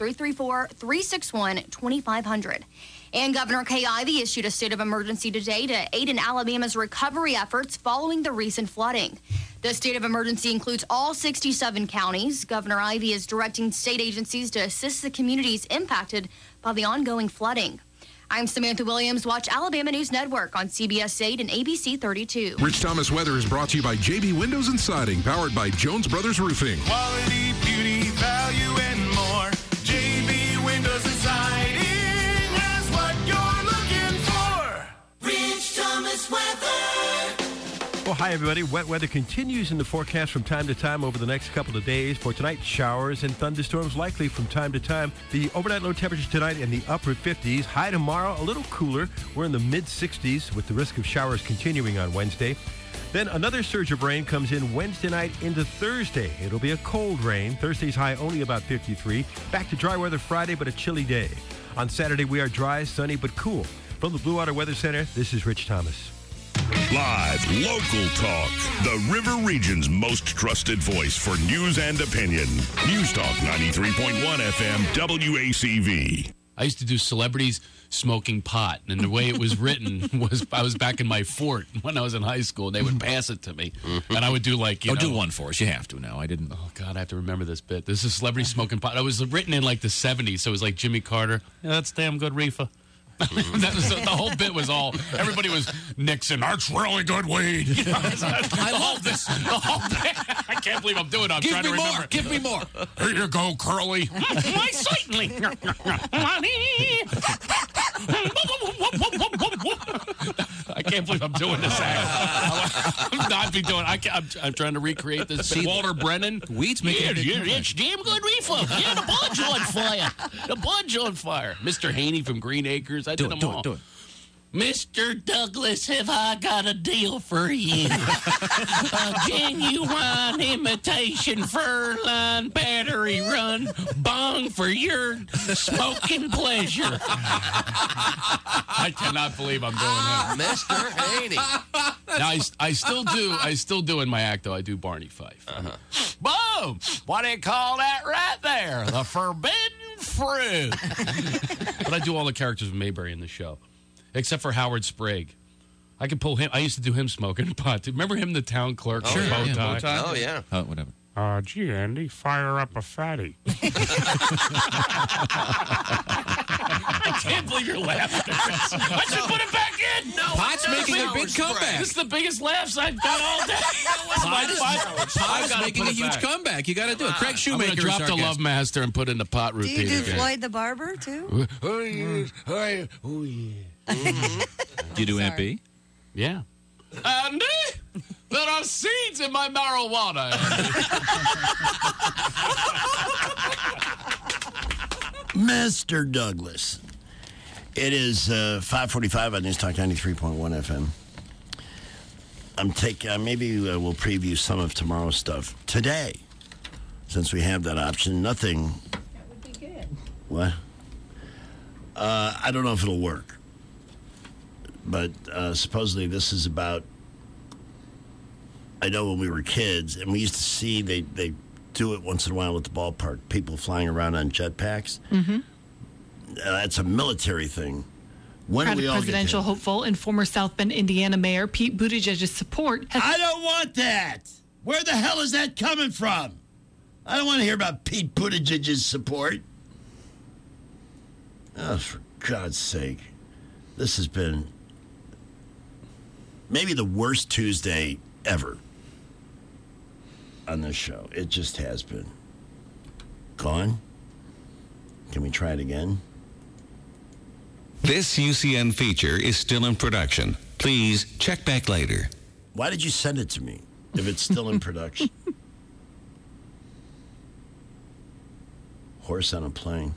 Speaker 21: 334-361-2500. And Governor Kay Ivey issued a state of emergency today to aid in Alabama's recovery efforts following the recent flooding. The state of emergency includes all 67 counties. Governor Ivey is directing state agencies to assist the communities impacted by the ongoing flooding. I'm Samantha Williams. Watch Alabama News Network on CBS 8 and ABC 32.
Speaker 20: Rich Thomas Weather is brought to you by JB Windows and Siding, powered by Jones Brothers Roofing.
Speaker 1: Quality, beauty, value, and more. JB Windows and Siding has what you're looking for. Rich Thomas Weather.
Speaker 2: Well, hi, everybody. Wet weather continues in the forecast from time to time over the next couple of days. For tonight, showers and thunderstorms likely from time to time. The overnight low temperature tonight in the upper 50s. High tomorrow, a little cooler. We're in the mid-60s with the risk of showers continuing on Wednesday. Then another surge of rain comes in Wednesday night into Thursday. It'll be a cold rain. Thursday's high only about 53. Back to dry weather Friday, but a chilly day. On Saturday, we are dry, sunny, but cool. From the Blue Water Weather Center, this is Rich Thomas.
Speaker 4: Live, local talk. The River Region's most trusted voice for news and opinion. News Talk 93.1 FM WACV.
Speaker 5: I used to do celebrities smoking pot, and the way it was written was I was back in my fort when I was in high school. They would pass it to me, and I would do like,
Speaker 10: do one for us. You have to now. I didn't.
Speaker 5: Oh, God, I have to remember this bit. This is celebrity smoking pot. It was written in like the 70s, so it was like Jimmy Carter. Yeah, that's damn good reefer. That was, the whole bit was all, everybody was Nixon, that's really good weed. You know, I love this. The whole bit. I can't believe I'm doing it. I'm trying to remember.
Speaker 10: Give me more.
Speaker 5: Here you go, Curly. Why, certainly. I can't believe I'm doing this act. I'm not be doing. I'm trying to recreate this.
Speaker 10: See,
Speaker 5: Walter Brennan.
Speaker 10: Weeds making
Speaker 5: it's damn good reefer. Yeah, the bud's on fire. The bud's on fire. Mr. Haney from Green Acres. I did them all.
Speaker 10: Do it.
Speaker 5: Mr. Douglas, have I got a deal for you? A genuine imitation fur-line battery run bong for your smoking pleasure. I cannot believe I'm doing that.
Speaker 10: Mr. Haney.
Speaker 5: Now, I still do in my act, though. I do Barney Fife. Boom! What do you call that right there? The forbidden fruit. But I do all the characters of Mayberry in the show. Except for Howard Sprague. I could pull him. I used to do him smoking pot. Remember him, the town clerk?
Speaker 10: Sure.
Speaker 5: Bow tie?
Speaker 10: Oh, yeah. Whatever.
Speaker 5: Gee, Andy, fire up a fatty. I can't believe you're laughing at this. I should put it back in. No,
Speaker 10: Pot's making a big comeback.
Speaker 5: This is the biggest laughs I've got all day.
Speaker 10: Pot is making a huge comeback. You got to do it. Craig Shoemaker.
Speaker 5: I'm going to drop the Love Master and put in the pot routine.
Speaker 11: Do you do
Speaker 5: again.
Speaker 11: Floyd the Barber, too?
Speaker 5: Oh, yeah. Oh, yeah.
Speaker 10: Do you do MP?
Speaker 5: Yeah. Andy, there are seeds in my marijuana.
Speaker 6: Mr. Douglas. It is 5:45 on News Talk 93.1 FM. I'm taking. Maybe we'll preview some of tomorrow's stuff today, since we have that option. Nothing.
Speaker 11: That would be good.
Speaker 6: What? I don't know if it'll work. But supposedly this is about, I know when we were kids, and we used to see, they do it once in a while at the ballpark, people flying around on jetpacks.
Speaker 22: Mm-hmm.
Speaker 6: That's a military thing. When do we all
Speaker 22: presidential
Speaker 6: get
Speaker 22: hopeful and former South Bend, Indiana Mayor Pete Buttigieg's support has...
Speaker 6: I don't want that. Where the hell is that coming from? I don't want to hear about Pete Buttigieg's support. Oh, for God's sake. This has been maybe the worst Tuesday ever on this show. It just has been. Gone? Can we try it again?
Speaker 3: This UCN feature is still in production. Please check back later.
Speaker 6: Why did you send it to me if it's still in production? Horse on a plane.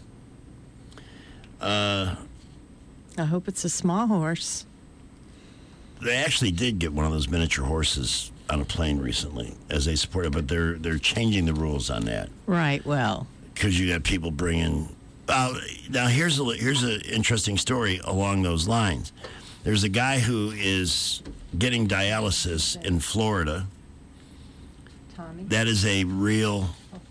Speaker 11: I hope it's a small horse.
Speaker 6: They actually did get one of those miniature horses on a plane recently, as they support it, but they're changing the rules on that.
Speaker 11: Right, well.
Speaker 6: Because you got people bringing... now, here's an interesting story along those lines. There's a guy who is getting dialysis in Florida.
Speaker 11: Tommy?
Speaker 6: That is a real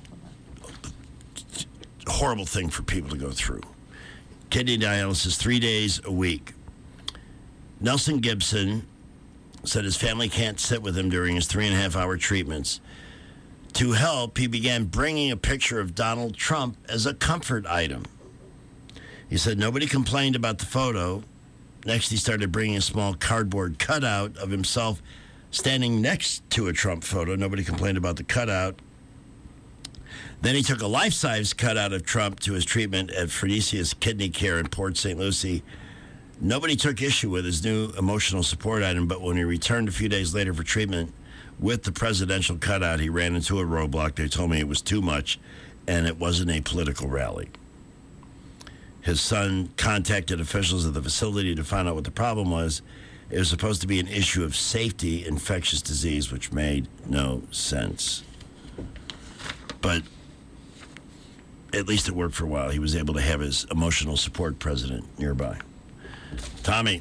Speaker 6: horrible thing for people to go through. Kidney dialysis 3 days a week. Nelson Gibson said his family can't sit with him during his 3.5-hour treatments. To help, he began bringing a picture of Donald Trump as a comfort item. He said nobody complained about the photo. Next, he started bringing a small cardboard cutout of himself standing next to a Trump photo. Nobody complained about the cutout. Then he took a life-size cutout of Trump to his treatment at Fresenius Kidney Care in Port St. Lucie. Nobody took issue with his new emotional support item, but when he returned a few days later for treatment with the presidential cutout, he ran into a roadblock. They told me it was too much, and it wasn't a political rally. His son contacted officials at the facility to find out what the problem was. It was supposed to be an issue of safety, infectious disease, which made no sense. But at least it worked for a while. He was able to have his emotional support president nearby. Tommy.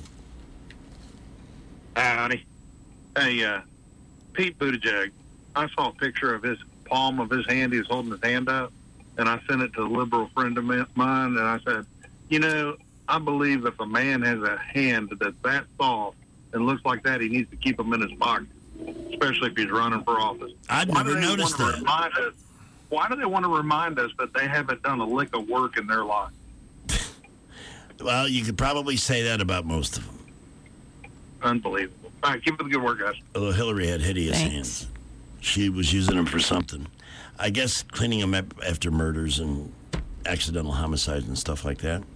Speaker 30: Howdy. Hey, Pete Buttigieg, I saw a picture of his palm of his hand. He was holding his hand up, and I sent it to a liberal friend of mine, and I said, you know, I believe if a man has a hand that's that soft and looks like that, he needs to keep them in his pocket, especially if he's running for office.
Speaker 6: I'd never noticed that.
Speaker 30: Why do they want to remind us that they haven't done a lick of work in their life?
Speaker 6: Well, you could probably say that about most of them.
Speaker 30: Unbelievable. All right, keep up the good work, guys.
Speaker 6: Although Hillary had hideous hands. She was using them for something. I guess cleaning them up after murders and accidental homicides and stuff like that.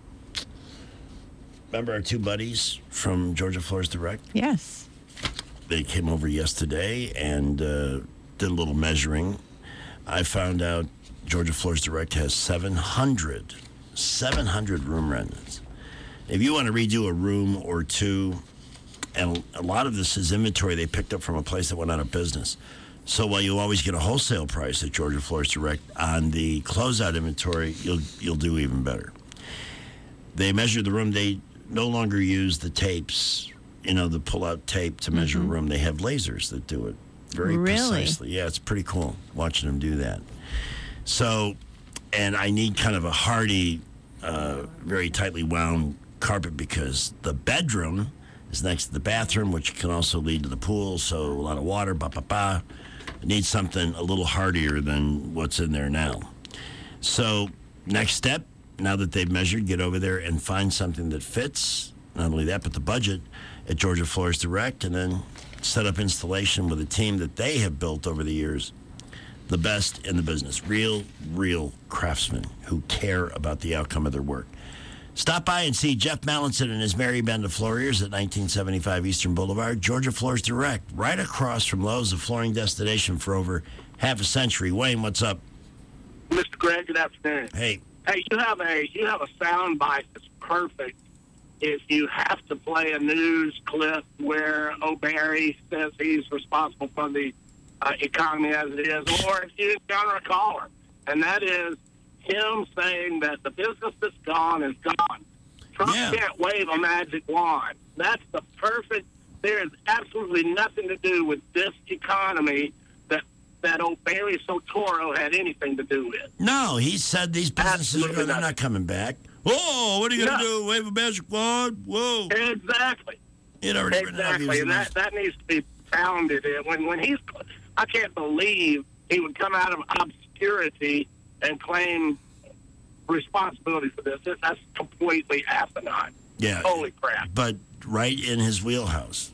Speaker 6: Remember our two buddies from Georgia Floors Direct?
Speaker 11: Yes.
Speaker 6: They came over yesterday and did a little measuring. I found out Georgia Floors Direct has 700 room remnants. If you want to redo a room or two, and a lot of this is inventory they picked up from a place that went out of business. So while you'll always get a wholesale price at Georgia Floors Direct, on the closeout inventory, you'll do even better. They measured the room. They no longer use the tapes, the pull-out tape to measure a room. They have lasers that do it very precisely. Yeah, it's pretty cool watching them do that. So, and I need kind of a hardy, very tightly wound carpet because the bedroom is next to the bathroom, which can also lead to the pool, so a lot of water, It needs something a little hardier than what's in there now. So, next step, now that they've measured, get over there and find something that fits, not only that, but the budget at Georgia Floors Direct, and then set up installation with a team that they have built over the years, the best in the business. Real craftsmen who care about the outcome of their work. Stop by and see Jeff Mallinson and his merry band of floorers at 1975 Eastern Boulevard. Georgia Floors Direct, right across from Lowe's, a flooring destination for over half a century. Wayne, what's up?
Speaker 7: Mr. Greg, good afternoon.
Speaker 6: Hey.
Speaker 7: Hey, you have a sound bite that's perfect if you have to play a news clip where O'Barry says he's responsible for the economy as it is, or if you encounter a caller, and that is him saying that the business that's gone is gone. Trump can't wave a magic wand. That's the perfect. There is absolutely nothing to do with this economy that O'Barry Soetoro had anything to do with.
Speaker 6: No, he said these businesses they're not coming back. Whoa, what are you going to do? Wave a magic wand? Whoa.
Speaker 7: Exactly.
Speaker 6: Exactly,
Speaker 7: and that needs to be pounded in. When he's, I can't believe he would come out of obscurity and claim responsibility for this. That's completely asinine.
Speaker 6: Yeah.
Speaker 7: Holy crap.
Speaker 6: But right in his wheelhouse.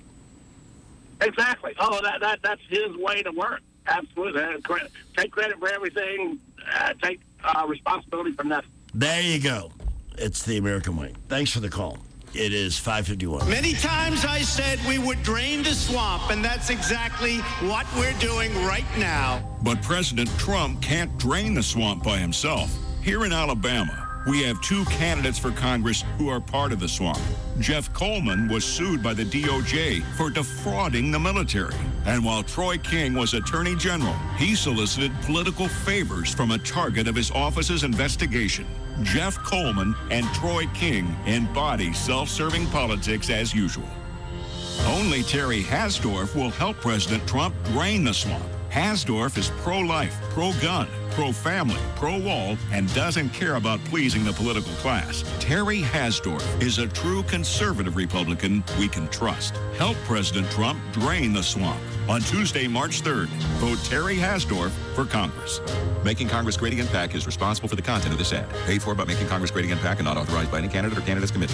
Speaker 7: Exactly. Oh, that's his way to work. Absolutely. Take credit for everything. Take responsibility for nothing.
Speaker 6: There you go. It's the American way. Thanks for the call. It is 5:51.
Speaker 29: Many times I said we would drain the swamp, and that's exactly what we're doing right now.
Speaker 8: But President Trump can't drain the swamp by himself. Here in Alabama, we have two candidates for Congress who are part of the swamp. Jeff Coleman was sued by the DOJ for defrauding the military. And while Troy King was Attorney General, he solicited political favors from a target of his office's investigation. Jeff Coleman and Troy King embody self-serving politics as usual. Only Terry Hasdorf will help President Trump drain the swamp. Hasdorf is pro-life, pro-gun, pro-family, pro-wall, and doesn't care about pleasing the political class. Terry Hasdorf is a true conservative Republican we can trust. Help President Trump drain the swamp. On Tuesday, March 3rd, vote Terry Hasdorf for Congress.
Speaker 9: Making Congress Great Again PAC is responsible for the content of this ad. Paid for by Making Congress Great Again PAC and not authorized by any candidate or candidate's committee.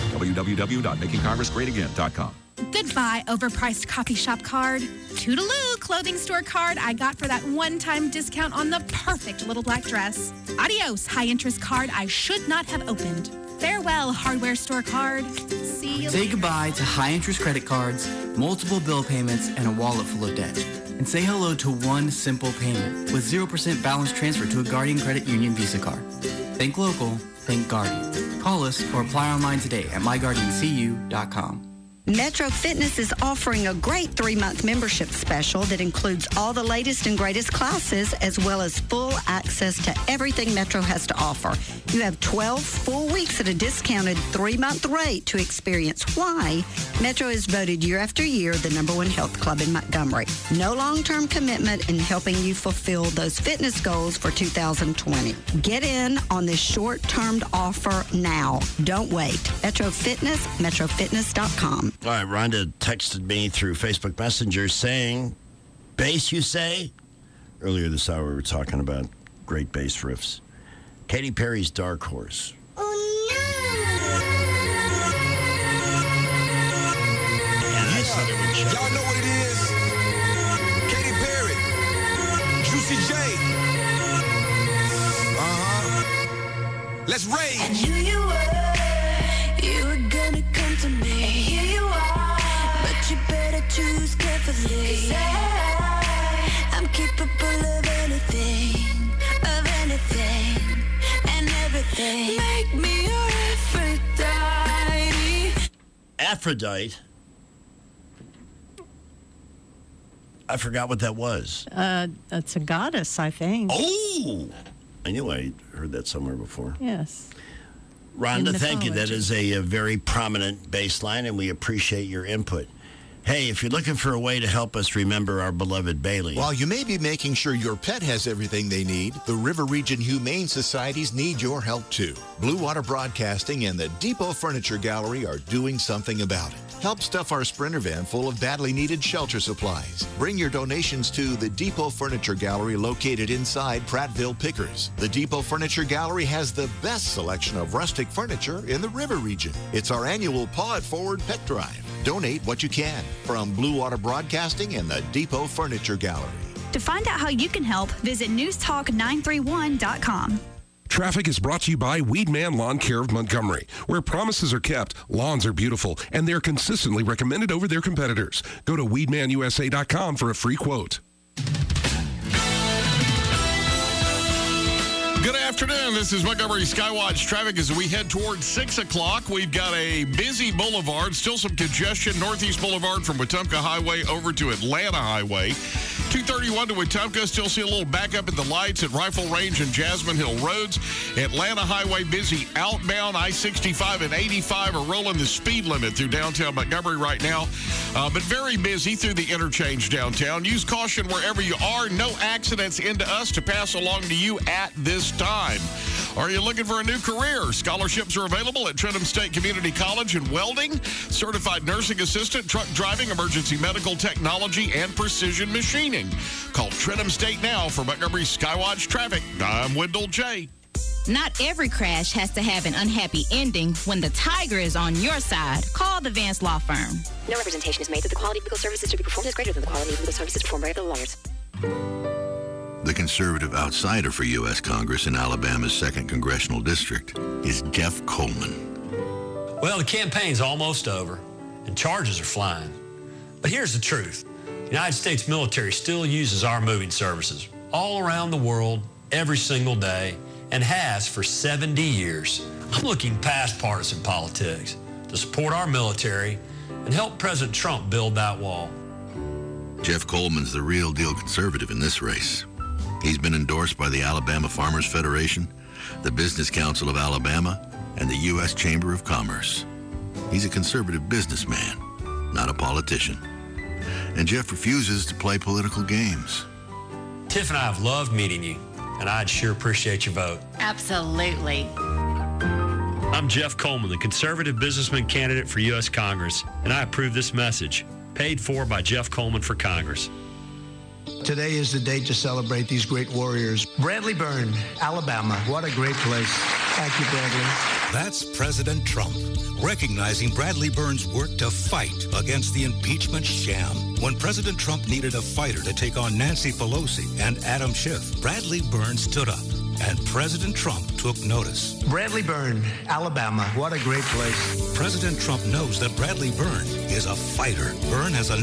Speaker 9: www.makingcongressgreatagain.com.
Speaker 12: Goodbye, overpriced coffee shop card. Toodaloo, clothing store card I got for that one-time discount on the perfect little black dress. Adios, high-interest card I should not have opened. Farewell, hardware store card. See you
Speaker 13: Say
Speaker 12: later.
Speaker 13: goodbye to high-interest credit cards, multiple bill payments, and a wallet full of debt. And say hello to one simple payment with 0% balance transfer to a Guardian Credit Union Visa card. Think local, think Guardian. Call us or apply online today at myguardiancu.com.
Speaker 14: Metro Fitness is offering a great 3-month membership special that includes all the latest and greatest classes as well as full access to everything Metro has to offer. You have 12 full weeks at a discounted 3-month rate to experience why Metro is voted year after year the #1 health club in Montgomery. No long-term commitment in helping you fulfill those fitness goals for 2020. Get in on this short-term offer now. Don't wait. Metro Fitness, metrofitness.com.
Speaker 6: All right, Rhonda texted me through Facebook Messenger saying, bass, you say? Earlier this hour, we were talking about great bass riffs. Katy Perry's Dark Horse. And I said it would check.
Speaker 23: Y'all know what it is. Katy Perry. Juicy J. Let's rage.
Speaker 1: I knew you were gonna come to me. And here you are, but you better choose carefully. 'Cause I'm capable of anything, and everything. Make me your Aphrodite.
Speaker 6: Aphrodite? I forgot what that was.
Speaker 11: That's a goddess, I think.
Speaker 6: Oh! I knew I heard that somewhere before.
Speaker 11: Yes.
Speaker 6: Rhonda, thank you. That is a very prominent bass line, and we appreciate your input. Hey, if you're looking for a way to help us remember our beloved Bailey.
Speaker 24: While you may be making sure your pet has everything they need, the River Region Humane Societies need your help too. Blue Water Broadcasting and the Depot Furniture Gallery are doing something about it. Help stuff our Sprinter van full of badly needed shelter supplies. Bring your donations to the Depot Furniture Gallery located inside Prattville Pickers. The Depot Furniture Gallery has the best selection of rustic furniture in the River Region. It's our annual Paw It Forward Pet Drive. Donate what you can from Blue Water Broadcasting and the Depot Furniture Gallery.
Speaker 25: To find out how you can help, visit newstalk931.com.
Speaker 20: Traffic is brought to you by Weedman Lawn Care of Montgomery, where promises are kept, lawns are beautiful, and they're consistently recommended over their competitors. Go to weedmanusa.com for a free quote.
Speaker 5: Good afternoon. This is Montgomery Skywatch traffic as we head towards 6 o'clock. We've got a busy boulevard, still some congestion. Northeast Boulevard from Wetumpka Highway over to Atlanta Highway. 231 to Wetumpka, still see a little backup at the lights at Rifle Range and Jasmine Hill Roads. Atlanta Highway busy outbound. I-65 and 85 are rolling the speed limit through downtown Montgomery right now, but very busy through the interchange downtown. Use caution wherever you are. No accidents into us to pass along to you at this time. Are you looking for a new career? Scholarships are available at Trenton State Community College in welding, certified nursing assistant, truck driving, emergency medical technology, and precision machining. Call Trenton State now for Montgomery Skywatch traffic. I'm Wendell J.
Speaker 26: Not every crash has to have an unhappy ending. When the tiger is on your side, call the Vance Law Firm.
Speaker 27: No representation is made that the quality of legal services to be performed is greater than the quality of legal services performed by other lawyers.
Speaker 28: The conservative outsider for U.S. Congress in Alabama's 2nd Congressional District is Jeff Coleman.
Speaker 2: Well, the campaign's almost over, and charges are flying. But here's the truth. The United States military still uses our moving services all around the world, every single day, and has for 70 years. I'm looking past partisan politics to support our military and help President Trump build that wall.
Speaker 28: Jeff Coleman's the real deal conservative in this race. He's been endorsed by the Alabama Farmers Federation, the Business Council of Alabama, and the U.S. Chamber of Commerce. He's a conservative businessman, not a politician. And Jeff refuses to play political games.
Speaker 2: Tiff and I have loved meeting you, and I'd sure appreciate your vote.
Speaker 26: Absolutely.
Speaker 2: I'm Jeff Coleman, the conservative businessman candidate for U.S. Congress, and I approve this message, paid for by Jeff Coleman for Congress.
Speaker 4: Today is the day to celebrate these great warriors. Bradley Byrne, Alabama. What a great place. Thank you, Bradley.
Speaker 10: That's President Trump, recognizing Bradley Byrne's work to fight against the impeachment sham. When President Trump needed a fighter to take on Nancy Pelosi and Adam Schiff, Bradley Byrne stood up, and President Trump took notice.
Speaker 4: Bradley Byrne, Alabama. What a great place.
Speaker 10: President Trump knows that Bradley Byrne is a fighter. Byrne has a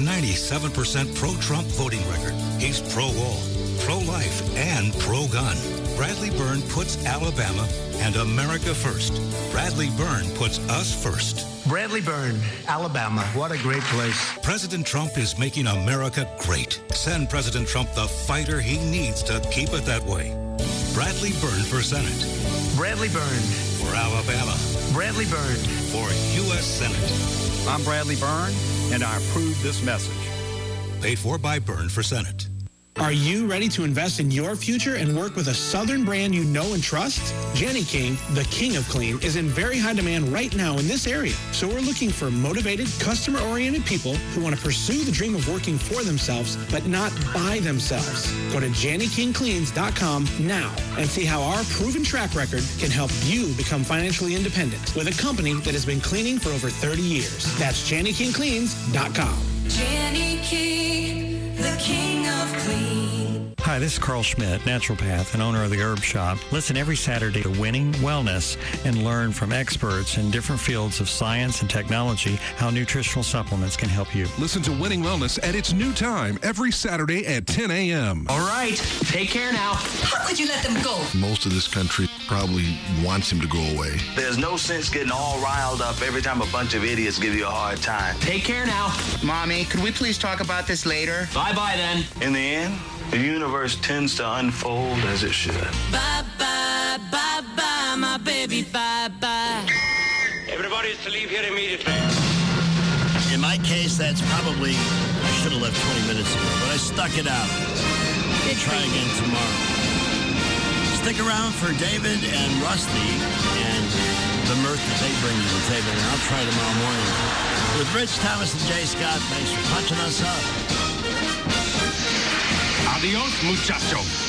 Speaker 10: 97% pro-Trump voting record. He's pro-all, pro-life, and pro-gun. Bradley Byrne puts Alabama and America first. Bradley Byrne puts us first.
Speaker 4: Bradley Byrne, Alabama. What a great place.
Speaker 10: President Trump is making America great. Send President Trump the fighter he needs to keep it that way. Bradley Byrne for Senate.
Speaker 4: Bradley Byrne
Speaker 10: for Alabama.
Speaker 4: Bradley Byrne
Speaker 10: for U.S. Senate.
Speaker 15: I'm Bradley Byrne, and I approve this message.
Speaker 10: Paid for by Byrne for Senate.
Speaker 16: Are you ready to invest in your future and work with a Southern brand you know and trust? Jenny King, the king of clean, is in very high demand right now in this area. So we're looking for motivated, customer-oriented people who want to pursue the dream of working for themselves, but not by themselves. Go to JennyKingCleans.com now and see how our proven track record can help you become financially independent with a company that has been cleaning for over 30 years. That's JennyKingCleans.com.
Speaker 1: Jenny King, the king of clean.
Speaker 17: Hi, this is Carl Schmidt, naturopath and owner of the Herb Shop. Listen every Saturday to Winning Wellness and learn from experts in different fields of science and technology how nutritional supplements can help you.
Speaker 20: Listen to Winning Wellness at its new time every Saturday at 10 a.m.
Speaker 18: All right, take care now.
Speaker 1: How could you let them go?
Speaker 28: Most of this country probably wants him to go away.
Speaker 19: There's no sense getting all riled up every time a bunch of idiots give you a hard time.
Speaker 18: Take care now.
Speaker 19: Mommy, could we please talk about this later?
Speaker 18: Bye-bye then.
Speaker 19: In the end, the universe tends to unfold as it should.
Speaker 1: Bye-bye, bye-bye, my baby, bye-bye.
Speaker 19: Everybody is to leave here immediately.
Speaker 6: In my case, that's probably, I should have left 20 minutes ago, but I stuck it out. We'll try again tomorrow. Stick around for David and Rusty and the mirth that they bring to the table, and I'll try tomorrow morning. With Rich Thomas and Jay Scott, thanks for punching us up.
Speaker 21: Adios, muchacho.